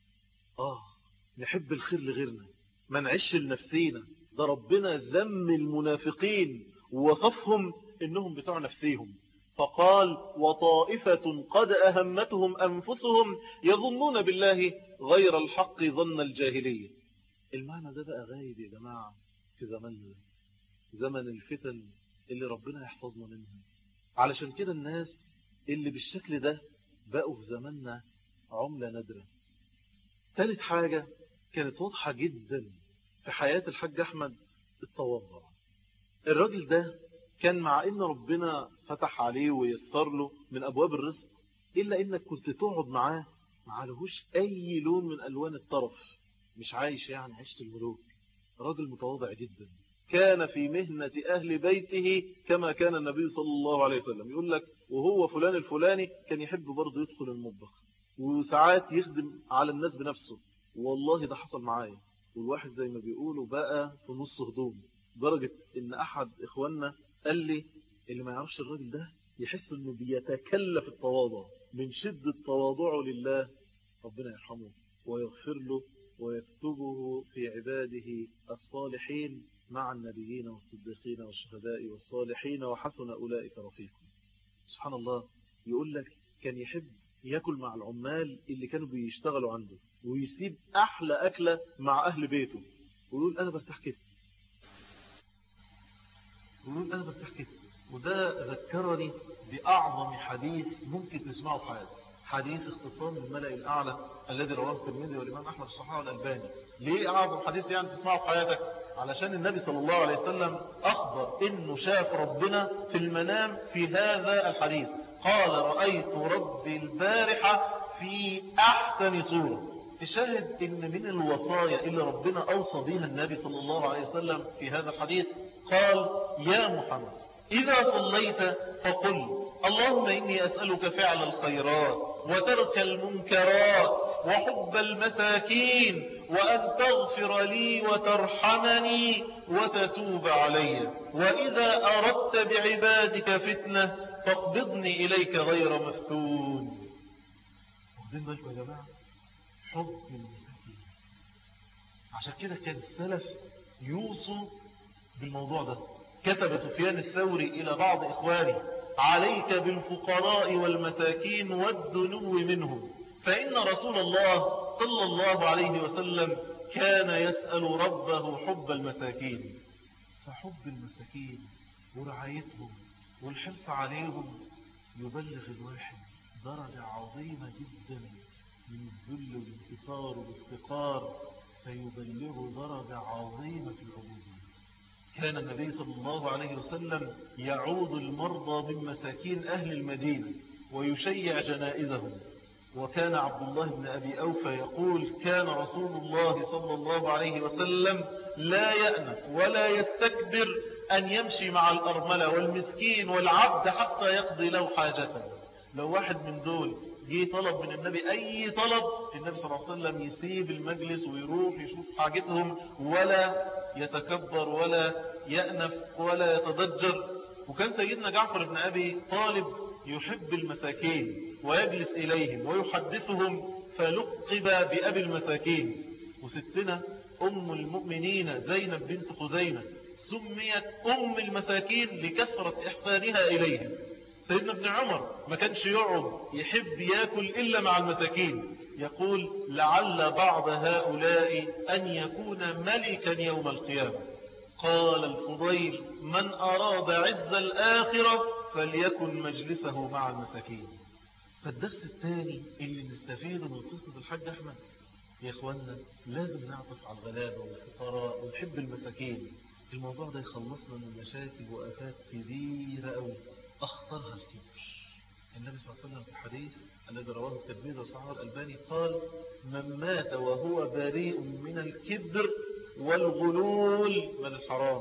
آه نحب الخير لغيرنا، ما نعيش لنفسينا. ده ربنا ذم المنافقين ووصفهم إنهم بتوع نفسيهم، فقال: وطائفة قد أهمتهم أنفسهم يظنون بالله غير الحق ظن الجاهلية. المعنى ده بقى غايب يا جماعة في زماننا، زمن الفتن اللي ربنا يحفظنا منها. علشان كده الناس اللي بالشكل ده بقوا في زماننا عملة نادرة. ثالث حاجة كانت واضحة جدا في حياة الحاج أحمد: التواضع. الراجل ده كان مع إن ربنا فتح عليه ويسر له من أبواب الرزق، إلا إنك كنت تقعد معاه معلهوش أي لون من ألوان الطرف، مش عايش يعني عيشة الملوك. راجل متواضع جدا. كان في مهنة أهل بيته كما كان النبي صلى الله عليه وسلم. يقول لك: وهو فلان الفلاني كان يحب برضه يدخل المطبخ وساعات يخدم على الناس بنفسه. والله ده حصل معايا. والواحد زي ما بيقولوا بقى في نص هدوم، درجة إن أحد إخواننا قال لي: اللي ما يعرفش الراجل ده يحس إنه بيتكلف التواضع من شدة تواضعه لله. ربنا يرحمه ويغفر له ويكتبه في عباده الصالحين مع النبيين والصديقين والشهداء والصالحين وحسن أولئك رفيقا. سبحان الله، يقول لك كان يحب يأكل مع العمال اللي كانوا بيشتغلوا عنده، ويسيب أحلى أكلة مع أهل بيته، ويقول أنا برتاح كده، ويقول أنا برتاح كده. وده ذكرني بأعظم حديث ممكن تسمعه في حياتك، حديث اختصام الملأ الأعلى الذي رواه الترمذي والإمام أحمد الصحاح والألباني. ليه أعظم حديث يعني تسمعه في حياتك؟ علشان النبي صلى الله عليه وسلم أخبر إنه شاف ربنا في المنام في هذا الحديث، قال رأيت ربي البارحة في أحسن صورة. الشاهد إن من الوصايا اللي ربنا أوصى بها النبي صلى الله عليه وسلم في هذا الحديث قال يا محمد إذا صليت فقل اللهم إني أسألك فعل الخيرات وترك المنكرات وحب المساكين وأن تغفر لي وترحمني وتتوب علي، وإذا أردت بعبادك فتنة فاقبضني إليك غير مفتون. واخدين بالكم يا جماعة؟ حب المساكين. عشان كده كان السلف يوصوا بالموضوع ده. كتب سفيان الثوري إلى بعض إخوانه عليك بالفقراء والمساكين والدنو منهم، فإن رسول الله صلى الله عليه وسلم كان يسأل ربه حب المساكين. فحب المساكين ورعايتهم والحرص عليهم يبلغ الواحد درجة عظيمة جدا من الذل والانكسار والافتقار، فيبلغ درجة عظيمة في العبودية. كان النبي صلى الله عليه وسلم يعود المرضى من مساكين أهل المدينة ويشيع جنائزهم. وكان عبد الله بن أبي أوفى يقول كان رسول الله صلى الله عليه وسلم لا يأنف ولا يستكبر أن يمشي مع الأرملة والمسكين والعبد حتى يقضي له حاجته. لو واحد من دول جه طلب من النبي أي طلب، النبي صلى الله عليه وسلم يسيب المجلس ويروح يشوف حاجتهم، ولا يتكبر ولا يأنف ولا يتضجر. وكان سيدنا جعفر بن أبي طالب يحب المساكين ويجلس إليهم ويحدثهم، فلقب بأبي المساكين. وستنا أم المؤمنين زينب بنت خزيمة سميت أم المساكين لكثرة إحسانها إليهم. سيدنا ابن عمر ما كانش يقعد يحب يأكل إلا مع المساكين، يقول لعل بعض هؤلاء أن يكون ملكا يوم القيامة. قال الفضيل من أراد عز الآخرة فليكن مجلسه مع المساكين. فالدرس الثاني اللي نستفيده من قصة الحاج أحمد يا إخواننا، لازم نعطف على الغلابة والفقراء ونحب المساكين. الموضوع ده يخلصنا من مشاكل وآفات كبيرة أوي، أخطرها الكبر. النبي صلى الله عليه وسلم في الحديث الذي رواه الترمذي وصححه الألباني قال من مات وهو بريء من الكبر والغلول من الحرام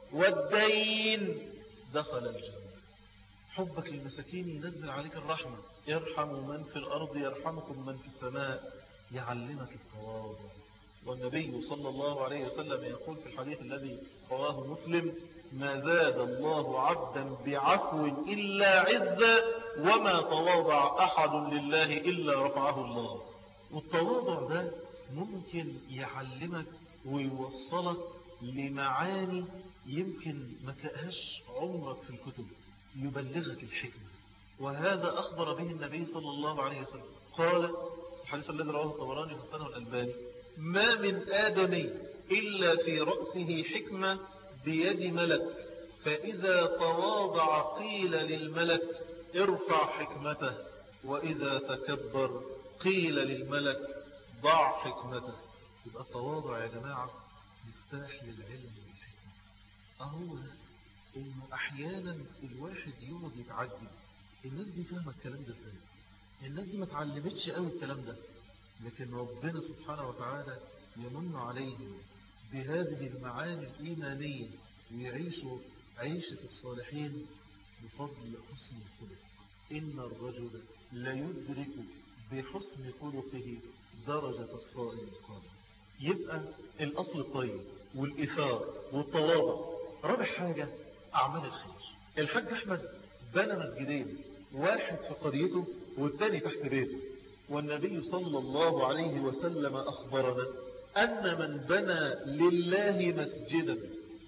والدين دخل الجنة. حبك للمساكين ينزل عليك الرحمة، يرحم من في الأرض يرحمكم من في السماء، يعلمك التواضع. والنبي صلى الله عليه وسلم يقول في الحديث الذي رواه مسلم ما زاد الله عبدا بعفو إلا عزا وما تواضع أحد لله إلا رفعه الله. والتواضع ده ممكن يعلمك ويوصلك لمعاني يمكن ما تلاقيهاش عمرك في الكتب، يبلغك الحكمة. وهذا أخبر به النبي صلى الله عليه وسلم قال الحديث الذي رواه الطبراني في السنة والألباني ما من آدمي إلا في رأسه حكمة بيد ملك، فإذا تواضع قيل للملك ارفع حكمته، وإذا تكبر قيل للملك ضع حكمته. يبقى التواضع يا جماعة مفتاح للعلم والحكمة. أهو إنه أحيانا الواحد يقعد يتعجب الناس دي فاهمة الكلام ده ازاي؟ الناس دي ما تعلمتش قوي الكلام ده، لكن ربنا سبحانه وتعالى يمن عليهم بهذه المعاني الإيمانية ويعيشوا عيشة الصالحين بفضل حسن الخلق. إن الرجل لا يدرك بحسن خلقه درجة الصائم القائم. يبقى الأصل الطيب والإثار والتواضع. رابع حاجة أعمال الخير. الحاج أحمد بنى مسجدين، واحد في قريته والتاني تحت بيته. والنبي صلى الله عليه وسلم أخبرنا أن من بنى لله مسجدا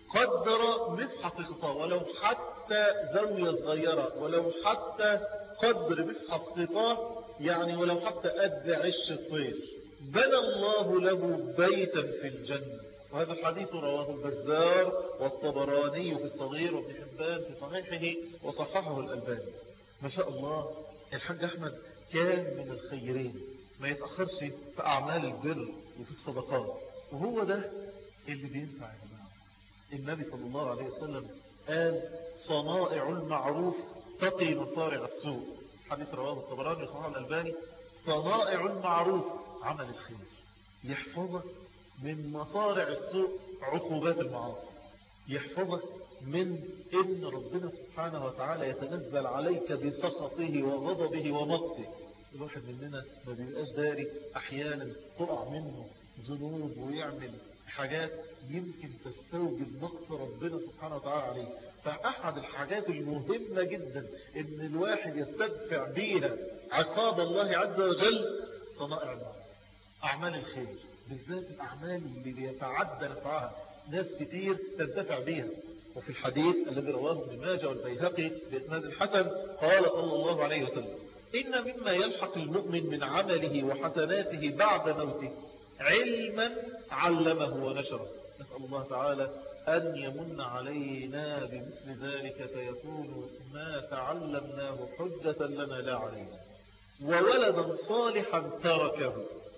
قدر مفحص خطاه، ولو حتى زاوية صغيرة، ولو حتى قدر مفحص خطاه، يعني ولو حتى قد عش الطير، بنى الله له بيتا في الجنة. وهذا الحديث رواه البزار والطبراني في الصغير وابن حبان في صحيحه وصححه الألباني. ما شاء الله الحاج أحمد كان من الخيرين، ما يتأخرش في أعمال البر وفي الصدقات، وهو ده اللي بينفع يا جماعة. النبي صلى الله عليه وسلم قال صنائع المعروف تقي مصارع السوء، حديث رواه الطبراني وصححه الألباني. صنائع المعروف عمل الخير يحفظك من مصارع السوء، عقوبات المعاصي، يحفظك من إن ربنا سبحانه وتعالى يتنزل عليك بسخطه وغضبه ومقته. الواحد مننا ما بيبقاش داري أحيانا تقع منه ذنوب ويعمل حاجات يمكن تستوجب مقت ربنا سبحانه وتعالى عليه. فأحد الحاجات المهمة جدا إن الواحد يستدفع بيها عقاب الله عز وجل صنائع المعروف، أعمال الخير، بالذات الأعمال اللي بيتعدى نفعها ناس كتير تنتفع بيها. وفي الحديث الذي رواه ابن ماجه والبيهقي بإسناد الحسن قال صلى الله عليه وسلم إن مما يلحق المؤمن من عمله وحسناته بعد موته علما علمه ونشره. نسأل الله تعالى أن يمن علينا بمثل ذلك فيكون ما تعلمناه حجة لنا لا علينا. وولدا صالحا تركه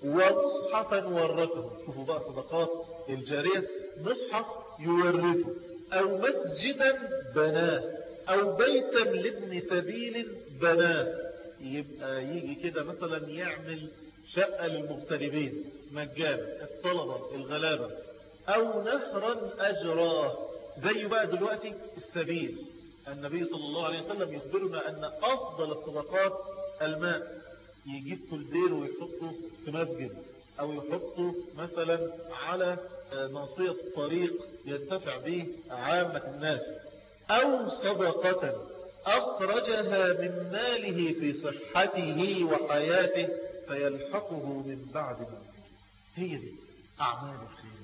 ومصحفا ورثه. شوفوا بقى صدقات الجارية، مصحف يورثه، أو مسجدا بناه، أو بيتا لابن سبيل بناه. يبقى يجي كده مثلا يعمل شقة للمغتربين مجانا، الطلبة الغلابة، أو نهرا أجراه. زي بقى دلوقتي السبيل، النبي صلى الله عليه وسلم يخبرنا أن أفضل الصدقات الماء. يجيب كولدير ويحطه في مسجد، أو يحطه مثلا على ناصية طريق ينتفع به عامة الناس، أو صدقة أخرجها من ماله في صحته وحياته فيلحقه من بعد موته. هي دي أعمال الخير.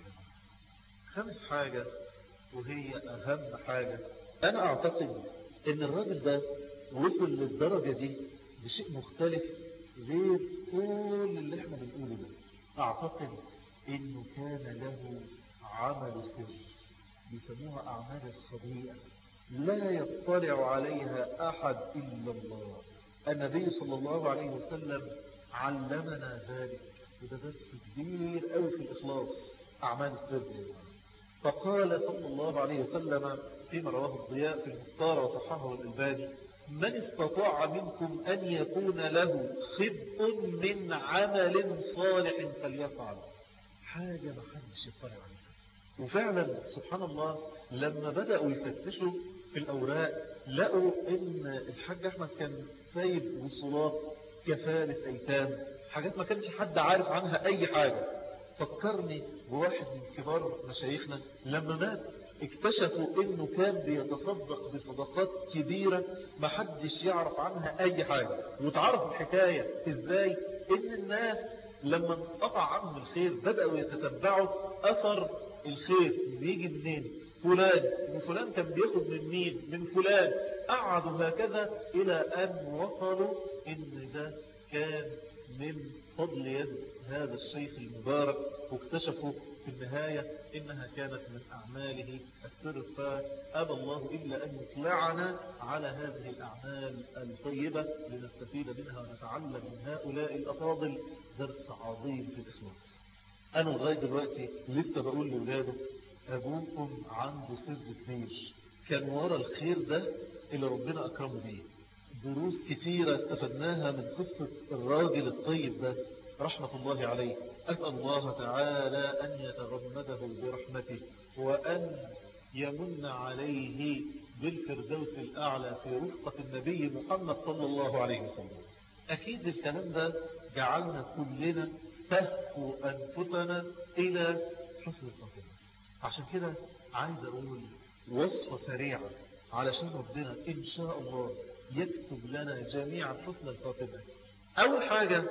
خمس حاجة وهي أهم حاجة، أنا أعتقد أن الراجل ده وصل للدرجة دي بشيء مختلف غير كل اللي احنا بنقوله ده. أعتقد أنه كان له عمل سر بيسموها أعمال الخبيئة لا يطلع عليها أحد إلا الله. النبي صلى الله عليه وسلم علمنا ذلك، وده بس كبير قوي في الإخلاص، أعمال السر. فقال صلى الله عليه وسلم فيما رواه الضياء في المختار وصححه الألباني من استطاع منكم أن يكون له خبء من عمل صالح فليفعل. حاجة ما حدش يطلع عليها. وفعلا سبحان الله لما بدأوا يفتشوا في الأوراق لقوا إن الحاج أحمد كان سايب وصولات كفالة أيتام، حاجات ما كانش حد عارف عنها أي حاجة. فكرني بواحد من كبار مشايخنا لما مات اكتشفوا انه كان بيتصدق بصدقات كبيرة ما حدش يعرف عنها اي حاجة. وتعرف الحكاية ازاي؟ ان الناس لما انقطع عنهم الخير بدأوا يتتبعوا اثر الخير بيجي منين، فلان وفلان كان بياخد من مين، من فلان. قعدوا هكذا الى ان وصلوا ان ده كان من فضل يد هذا الشيخ المبارك، واكتشفوا في النهاية إنها كانت من أعماله السر. فأبى الله إلا أن يطلعنا على هذه الأعمال الطيبة لنستفيد منها ونتعلم من هؤلاء الأفاضل درس عظيم في الإخلاص. أنا لغاية دلوقتي لسه بقول لأولاده أبوكم عنده سر كبير كان ورا الخير ده اللي ربنا أكرمه بيه. دروس كتيرة استفدناها من قصة الراجل الطيب ده رحمة الله عليه. أسأل الله تعالى أن يتغمده برحمته وأن يمن عليه بالفردوس الأعلى في رفقة النبي محمد صلى الله عليه وسلم. أكيد الكلام ده جعلنا كلنا تهفو أنفسنا إلى حسن الخاتمة. عشان كده عايز أقول وصفة سريعة علشان ربنا إن شاء الله يكتب لنا جميعا حسن الخاتمة. أول حاجة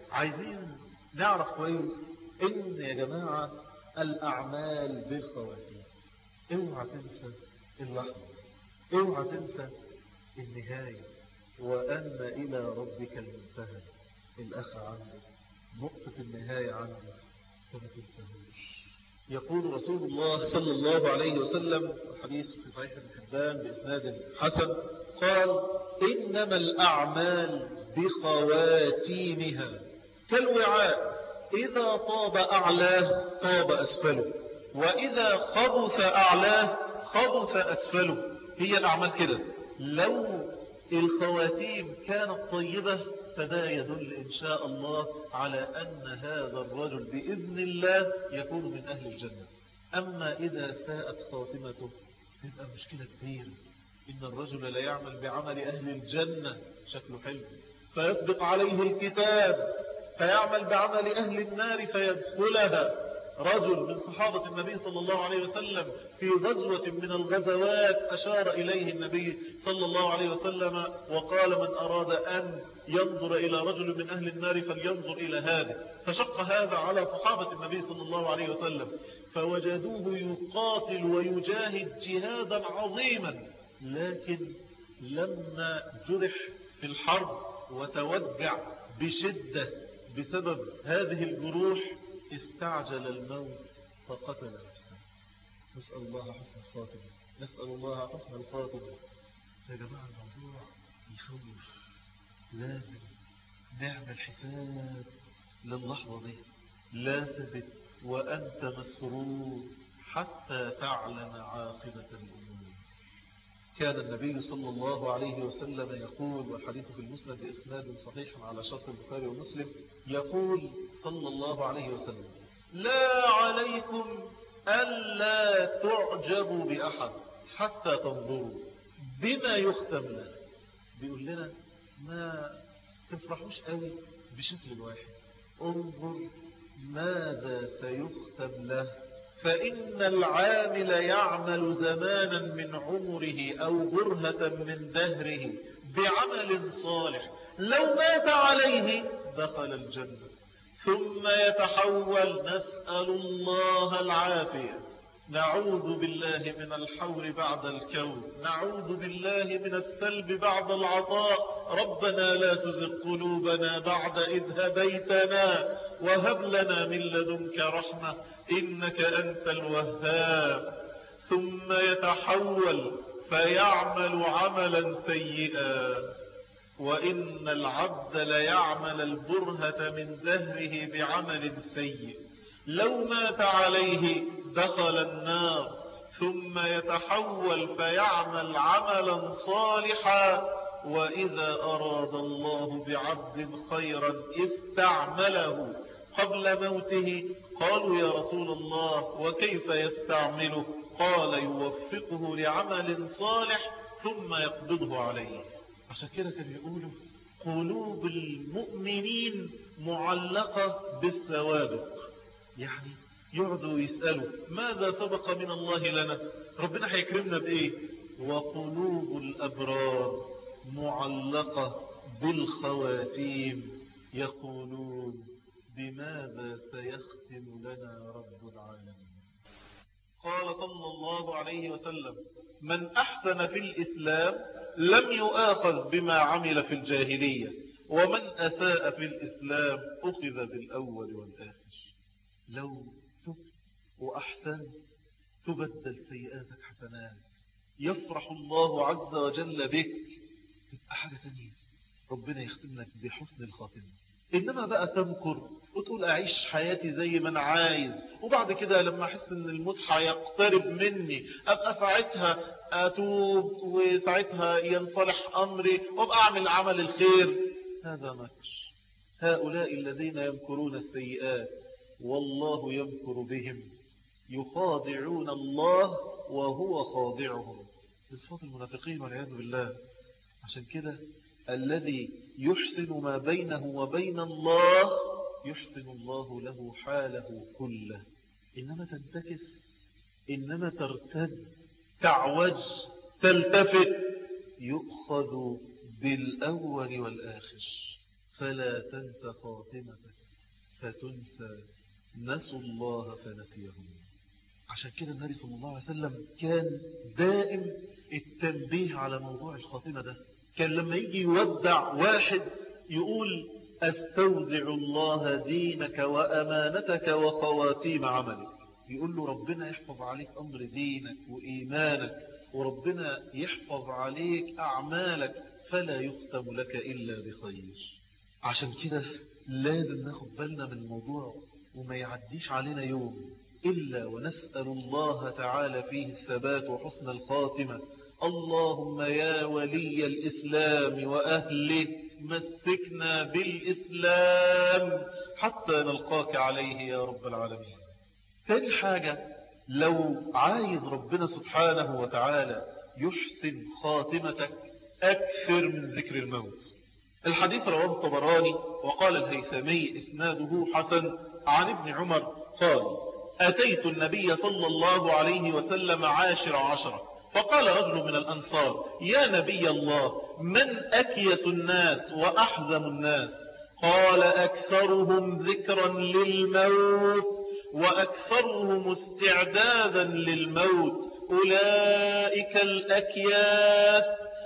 عايزين نعرف كويس إن يا جماعة الأعمال بالخواتيم. اوعى تنسى اللحظة، اوعى تنسى النهاية، وأن إلى ربك المنتهى. الأخ عنده نقطة النهاية عنده فما تنساهوش. يقول رسول الله صلى الله عليه وسلم الحديث في صحيح ابن حبان بإسناد حسن قال: إنما الأعمال بخواتيمها كالوعاء، إذا طاب أعلاه طاب أسفله، وإذا خبث أعلاه خبث أسفله. هي الأعمال كده، لو الخواتيم كانت طيبة فده يدل إن شاء الله على أن هذا الرجل بإذن الله يكون من أهل الجنة. أما إذا ساءت خاتمته تبقى مشكلة كبيرة. إن الرجل لا يعمل بعمل أهل الجنة شكله حلو فيسبق عليه الكتاب، فيعمل بعمل أهل النار فيدخلها. رجل من صحابة النبي صلى الله عليه وسلم في غزوة من الغزوات أشار إليه النبي صلى الله عليه وسلم وقال: من أراد أن ينظر إلى رجل من أهل النار فلينظر إلى هذا. فشق هذا على صحابة النبي صلى الله عليه وسلم، فوجدوه يقاتل ويجاهد جهادا عظيما، لكن لما جرح في الحرب وتوجع بشدة بسبب هذه الجروح استعجل الموت فقتل نفسه. نسأل الله حسن الخاتمة، نسأل الله حسن الخاتمة. يا جماعة الموضوع يخوف، لازم نعمل حساب للحظة دي. لا تبت وأنت مسرور حتى تعلم عاقبة الأمور. كان النبي صلى الله عليه وسلم يقول، والحديث في المسند بإسناد صحيح على شرط البخاري ومسلم، يقول صلى الله عليه وسلم: لا عليكم ألا تعجبوا بأحد حتى تنظروا بما يختم له. بيقول لنا ما تفرحوش قوي بشكل واحد، انظر ماذا سيختم له، فإن العامل يعمل زمانا من عمره أو برهة من دهره بعمل صالح، لو مات عليه دخل الجنة، ثم يتحول. نسأل الله العافية، نعوذ بالله من الحور بعد الكون، نعوذ بالله من السلب بعد العطاء. ربنا لا تزغ قلوبنا بعد إذ هديتنا وهب لنا من لدنك رحمة إنك أنت الوهاب. ثم يتحول فيعمل عملا سيئا، وإن العبد ليعمل البرهة من دهره بعمل سيء، لو مات عليه دخل النار. ثم يتحول فيعمل عملا صالحا، وإذا أراد الله بعبد خيرا استعمله قبل موته. قالوا يا رسول الله وكيف يستعمله؟ قال يوفقه لعمل صالح ثم يقبضه عليه. عشان كده كانوا يقولوا قلوب المؤمنين معلقة بالسوابق، يعني يقعدوا يسألوا ماذا سبق من الله لنا، ربنا هيكرمنا بإيه. وقلوب الأبرار معلقة بالخواتيم، يقولون بماذا سيختم لنا رب العالمين. قال صلى الله عليه وسلم: من أحسن في الإسلام لم يؤاخذ بما عمل في الجاهلية، ومن أساء في الإسلام أخذ بالأول والآخر. لو تبت وأحسن تبدل سيئاتك حسنات، يفرح الله عز وجل بك، تبقى حاجة تانية، ربنا يختم لك بحسن الخاتمة. إنما بقى تمكر وتقول أعيش حياتي زي ما أنا عايز، وبعد كده لما أحس أن الموت هيقترب مني أبقى ساعتها أتوب، وساعتها ينصلح أمري وأبقى أعمل عمل الخير. هذا مكر. هؤلاء الذين يمكرون السيئات والله يمكر بهم، يخادعون الله وهو خادعهم. بصفات المنافقين والعياذ بالله. عشان كده الذي يحسن ما بينه وبين الله يحسن الله له حاله كله. إنما تنتكس، إنما ترتد، تعوج، تلتفت، يؤخذ بالأول والآخر. فلا تنس خاتمتك فتنسى، نسوا الله فنسيهم. عشان كده النبي صلى الله عليه وسلم كان دائم التنبيه على موضوع الخاتمة ده. كان لما يجي يودع واحد يقول أستودع الله دينك وأمانتك وخواتيم عملك، يقول له ربنا يحفظ عليك أمر دينك وإيمانك، وربنا يحفظ عليك أعمالك، فلا يختم لك إلا بخير. عشان كده لازم ناخد بالنا من الموضوع، وما يعديش علينا يوم إلا ونسأل الله تعالى فيه الثبات وحسن الخاتمة. اللهم يا ولي الإسلام وأهله مسكنا بالإسلام حتى نلقاك عليه يا رب العالمين. تاني حاجة، لو عايز ربنا سبحانه وتعالى يحسن خاتمتك أكثر من ذكر الموت. الحديث رواه الطبراني وقال الهيثمي إسناده حسن عن ابن عمر قال: أتيت النبي صلى الله عليه وسلم عاشر عشرة، فقال رجل من الأنصار: يا نبي الله، من أكيس الناس وأحزم الناس؟ قال: أكثرهم ذكرا للموت وأكثرهم استعدادا للموت، أولئك الأكياس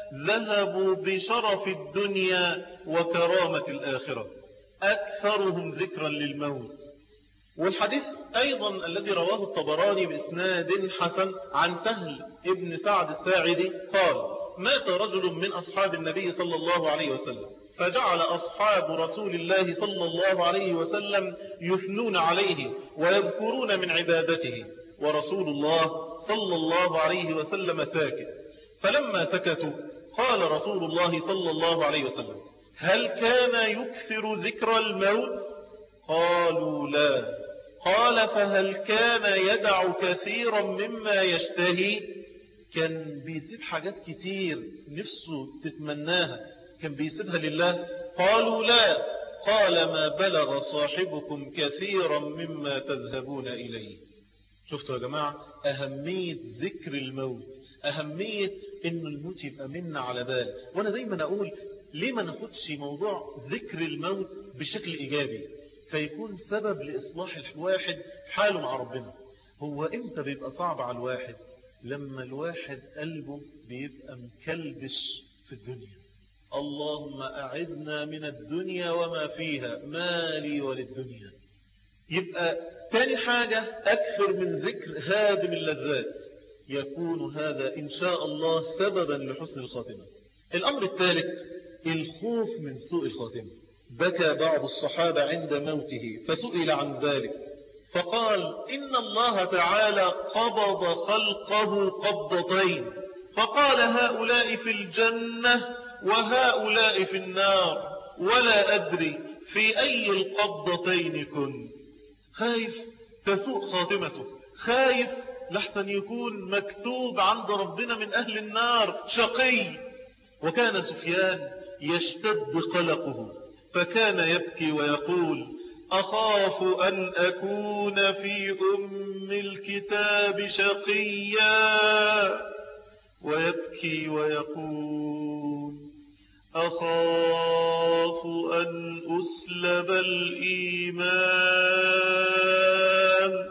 ذهبوا بشرف الدنيا وكرامة الآخرة. أكثرهم ذكرا للموت. والحديث أيضا الذي رواه الطبراني بإسناد حسن عن سهل ابن سعد الساعدي قال: مات رجل من أصحاب النبي صلى الله عليه وسلم، فجعل أصحاب رسول الله صلى الله عليه وسلم يثنون عليه ويذكرون من عبادته، ورسول الله صلى الله عليه وسلم ساكت. فلما سكتوا قال رسول الله صلى الله عليه وسلم: هل كان يكثر ذكر الموت؟ قالوا لا. قال: فهل كان يدع كثيرا مما يشتهي؟ كان بيسيب حاجات كتير نفسه تتمناها، كان بيسيبها لله؟ قالوا لا. قال: ما بلغ صاحبكم كثيرا مما تذهبون إليه. شفتوا يا جماعة أهمية ذكر الموت، أهمية إن الموت يبقى منا على بال. وأنا دايما أقول ليه ما ناخدش موضوع ذكر الموت بشكل إيجابي، فيكون سبب لإصلاح الواحد حاله مع ربنا. هو إمتى بيبقى صعب على الواحد؟ لما الواحد قلبه بيبقى مكلبش في الدنيا. اللهم أعذنا من الدنيا وما فيها، ما لي وللدنيا. يبقى تاني حاجة أكثر من ذكر هادم اللذات، يكون هذا إن شاء الله سببا لحسن الخاتمة. الأمر الثالث الخوف من سوء الخاتمة. بكى بعض الصحابة عند موته فسئل عن ذلك فقال: إن الله تعالى قبض خلقه قبضتين، فقال: هؤلاء في الجنة وهؤلاء في النار، ولا أدري في أي القبضتين كنت. خايف تسوء خاتمته، خايف لحسن يكون مكتوب عند ربنا من أهل النار شقي. وكان سفيان يشتد قلقه فكان يبكي ويقول: أخاف أن أكون في أم الكتاب شقيا. ويبكي ويقول: أخاف أن أسلب الإيمان،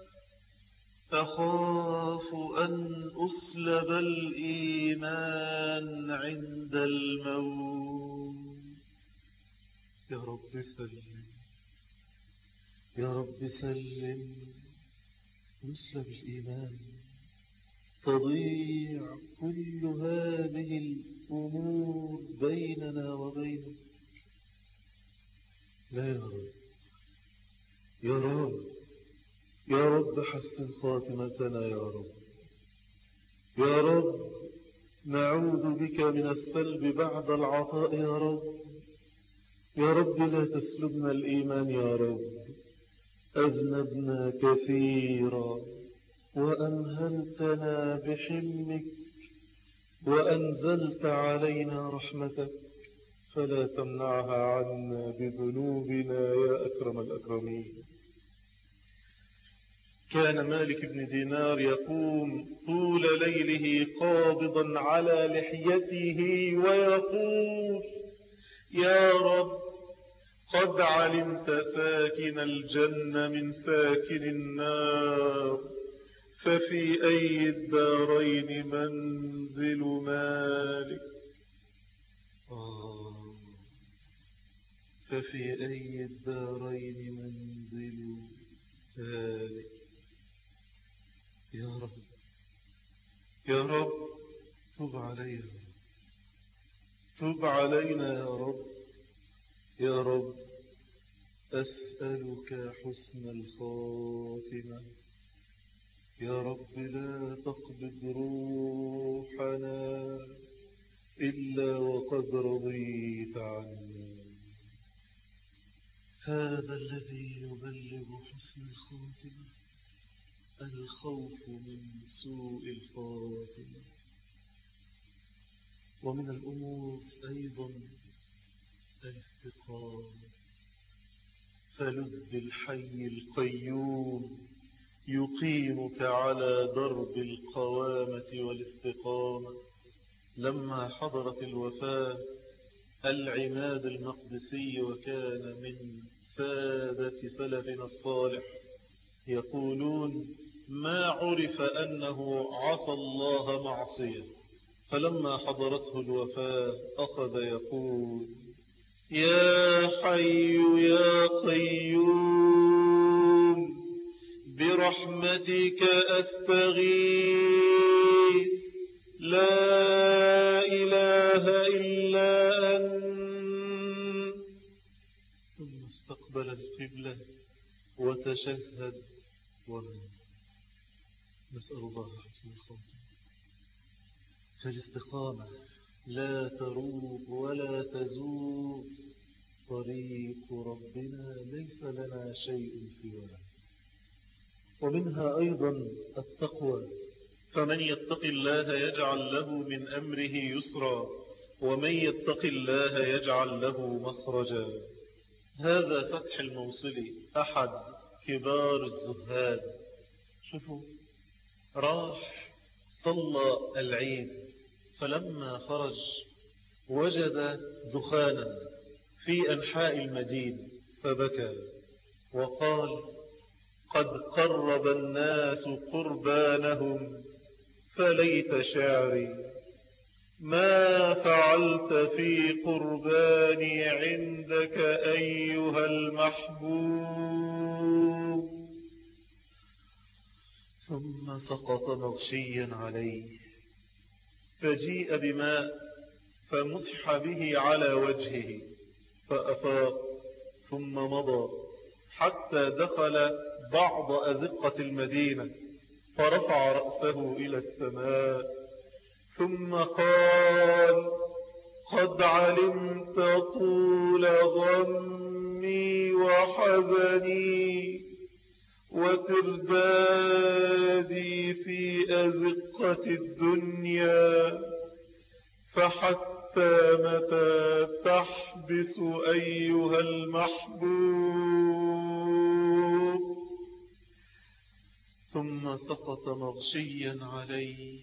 أخاف أن أسلب الإيمان عند الموت. يا رب سلم، يا رب سلم، نسلب الإيمان، تضيع كل هذه الأمور بيننا وبينك. لا يا رب، يا رب، يا رب حسن خاتمتنا يا رب. يا رب نعوذ بك من السلب بعد العطاء يا رب. يا رب لا تسلبنا الإيمان يا رب. أذنبنا كثيرا وأمهلتنا بحلمك وأنزلت علينا رحمتك، فلا تمنعها عنا بذنوبنا يا أكرم الأكرمين. كان مالك بن دينار يقوم طول ليله قابضا على لحيته ويقول: يا رب قد علمت ساكن الجنة من ساكن النار ففي أي الدارين منزل مالك آه ففي أي الدارين منزل مالك يا رب يا رب تب علينا تب علينا يا رب يا رب أسألك حسن الخاتمة يا رب لا تقبض روحنا إلا وقد رضيت عنا هذا الذي يبلغ حسن الخاتمة الخوف من سوء الخاتمة. ومن الأمور أيضا الاستقامة فلذ بالحي القيوم يقيمك على درب القوامة والاستقامة. لما حضرت الوفاة العماد المقدسي وكان من سادة سلفنا الصالح يقولون ما عرف أنه عصى الله معصية، فلما حضرته الوفاة أخذ يقول يا حي يا قيوم برحمتك أستغيث لا إله إلا أنت. ثم استقبل القبلة وتشهد ونام. نسأل الله حسن الخاتمة. فالاستقامة لا تروب ولا تزول طريق ربنا ليس لنا شيء سواه. ومنها أيضا التقوى فمن يتق الله يجعل له من أمره يسرا ومن يتق الله يجعل له مخرجا. هذا فتح الموصلي أحد كبار الزهاد. شوفوا راح صلى العيد فلما خرج وجد دخانا في أنحاء المدينة فبكى وقال قد قرب الناس قربانهم فليت شعري ما فعلت في قرباني عندك أيها المحبوب. ثم سقط مغشيا عليه فجيء بماء فمسح به على وجهه فأفاق ثم مضى حتى دخل بعض أزقة المدينة فرفع رأسه إلى السماء ثم قال قد علمت طول غمي وحزني وتردادي في أزقة الدنيا فحتى متى تحبس أيها المحبوب. ثم سقط مغشيا عليه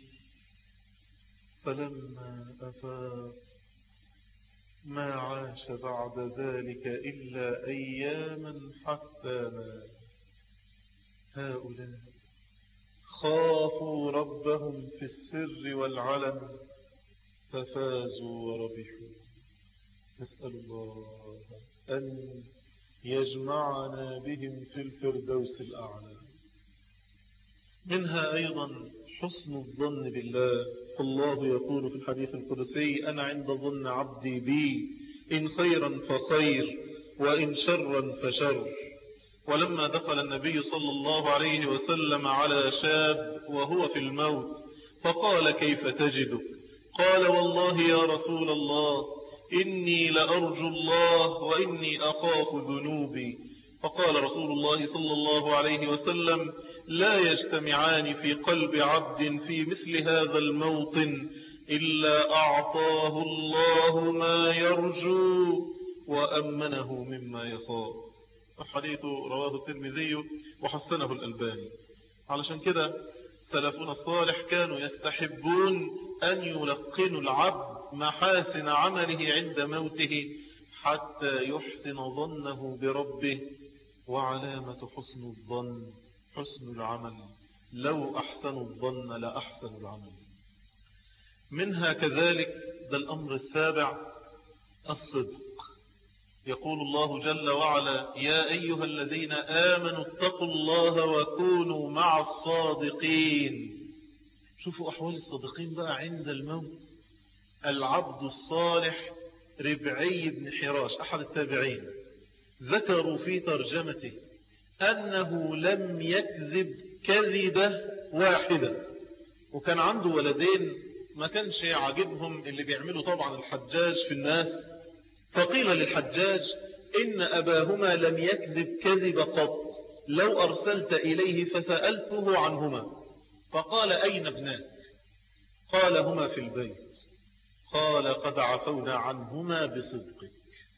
فلما أفاق ما عاش بعد ذلك إلا أياما حتى مات. هؤلاء خافوا ربهم في السر والعلن ففازوا وربحوا. نسأل الله أن يجمعنا بهم في الفردوس الأعلى. منها أيضا حسن الظن بالله. فالله يقول في الحديث القدسي أنا عند ظن عبدي بي إن خيرا فخير وإن شرا فشر. ولما دخل النبي صلى الله عليه وسلم على شاب وهو في الموت فقال كيف تجدك؟ قال والله يا رسول الله إني لأرجو الله وإني أخاف ذنوبي. فقال رسول الله صلى الله عليه وسلم لا يجتمعان في قلب عبد في مثل هذا الموطن إلا أعطاه الله ما يرجو وأمنه مما يخاف. الحديث رواه الترمذي وحسنه الألباني. علشان كده سلفنا الصالح كانوا يستحبون أن يلقنوا العبد محاسن عمله عند موته حتى يحسن ظنه بربه. وعلامة حسن الظن حسن العمل، لو أحسنوا الظن لأحسن العمل. منها كذلك، ده الأمر السابع، الصدق. يقول الله جل وعلا: يا أيها الذين آمنوا اتقوا الله وكونوا مع الصادقين. شوفوا أحوال الصادقين بقى عند الموت. العبد الصالح ربعي بن حراش أحد التابعين ذكروا في ترجمته أنه لم يكذب كذبة واحدة، وكان عنده ولدين ما كانش عاجبهم اللي بيعملوا طبعا الحجاج في الناس، فقيل للحجاج إن أباهما لم يكذب كذب قط، لو أرسلت إليه فسألته عنهما. فقال: أين ابناك؟ قال: هما في البيت. قال: قد عفونا عنهما بصدقك.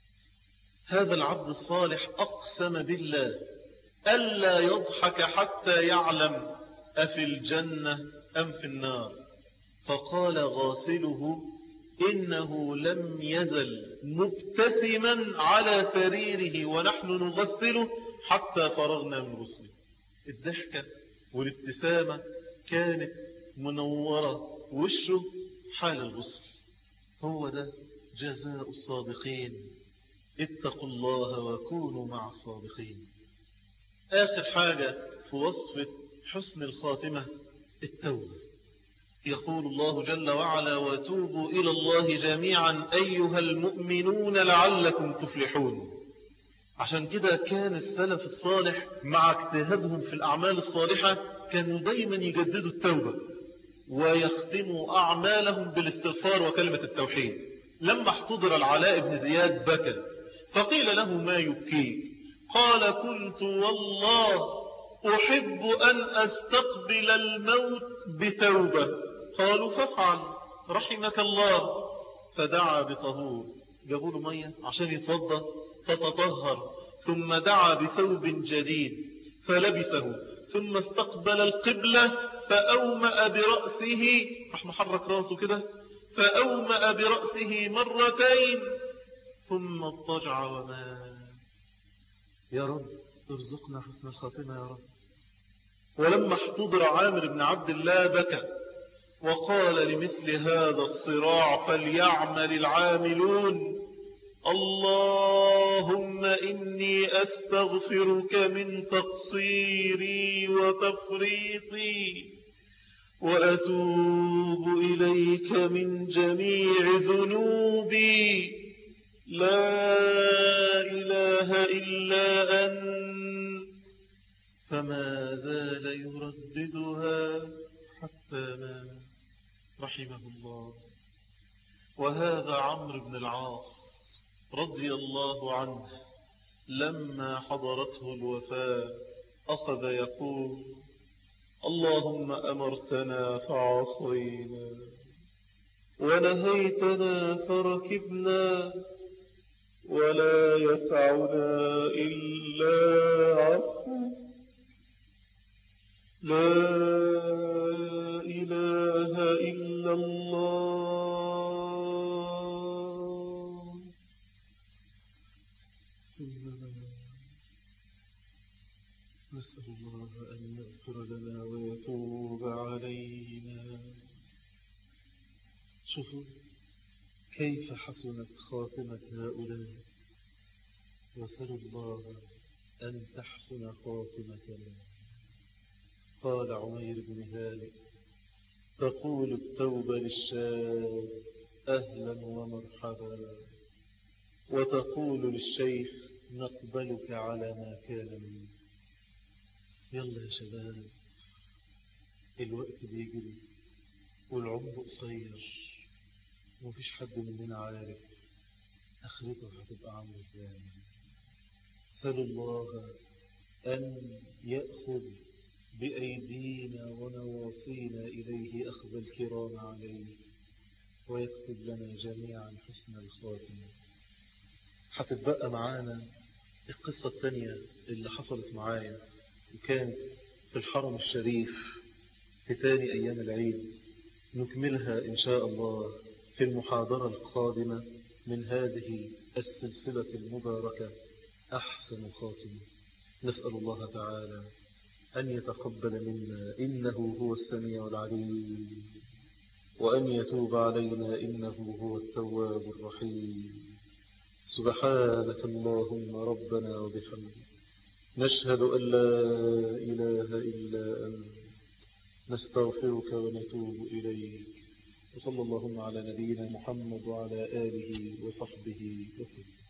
هذا العبد الصالح أقسم بالله ألا يضحك حتى يعلم أفي الجنة أم في النار، فقال غاسله: إنه لم يزل مبتسما على سريره ونحن نغسله حتى فرغنا من غسله. الضحكة والابتسامة كانت منورة وشه حال الغسل. هو ده جزاء الصادقين. اتقوا الله وكونوا مع الصادقين. آخر حاجة في وصف حسن الخاتمة التوبة. يقول الله جل وعلا: وتوبوا إلى الله جميعا أيها المؤمنون لعلكم تفلحون. عشان كده كان السلف الصالح مع اجتهادهم في الأعمال الصالحة كانوا دايما يجددوا التوبة ويختموا أعمالهم بالاستغفار وكلمة التوحيد. لما احتضر العلاء بن زياد بكى، فقيل له: ما يبكيك؟ قال: كنت والله أحب أن أستقبل الموت بتوبة. قالوا: فافعل رحمك الله. فدعا بطهور، جابوا له مية عشان يتوضا فتطهر، ثم دعا بثوب جديد فلبسه، ثم استقبل القبلة فأومأ برأسه، راح محرك راسه كده، فأومأ برأسه مرتين ثم اضطجع ومات. يا رب ارزقنا حسن الخاتمة يا رب. ولما احتضر عامر بن عبد الله بكى وقال: لمثل هذا الصراع فليعمل العاملون. اللهم إني أستغفرك من تقصيري وتفريطي، وأتوب إليك من جميع ذنوبي، لا إله إلا أنت. فما زال يرددها حتى مات رحمه الله. وهذا عمرو بن العاص رضي الله عنه لما حضرته الوفاة أخذ يقول: اللهم أمرتنا فعصينا، ونهيتنا فركبنا، ولا يسعنا إلا عفوك، لا إله إلا الله. نسأل الله أن يغفر لنا ويتوب علينا. شوفوا كيف حسنت خاتمة هؤلاء، وسأل الله أن تحسن خاتمتنا. قال عمير بن هانئ: تقول التوبة للشاب أهلا ومرحبا، وتقول للشيخ نقبلك على ما كان منك. يلا يا شباب، الوقت بيجري والعمر قصير، ومفيش حد مننا عارف آخرته هتبقى عامله ازاي. سألوا الله أن يأخذ بأيدينا ونواصينا إليه أخذ الكرام عليه، ويكتب لنا جميعا حسن الخاتمة. هتتبقى معانا القصة الثانية اللي حصلت معايا، وكانت في الحرم الشريف في ثاني أيام العيد. نكملها إن شاء الله في المحاضرة القادمة من هذه السلسلة المباركة أحسن خاتمة. نسأل الله تعالى أن يتقبل منا إنه هو السميع العليم، وأن يتوب علينا إنه هو التواب الرحيم. سبحانك اللهم ربنا وبحمدك، نشهد أن لا إله إلا أنت، نستغفرك ونتوب إليك. وصلى اللهم على نبينا محمد وعلى آله وصحبه وسلم.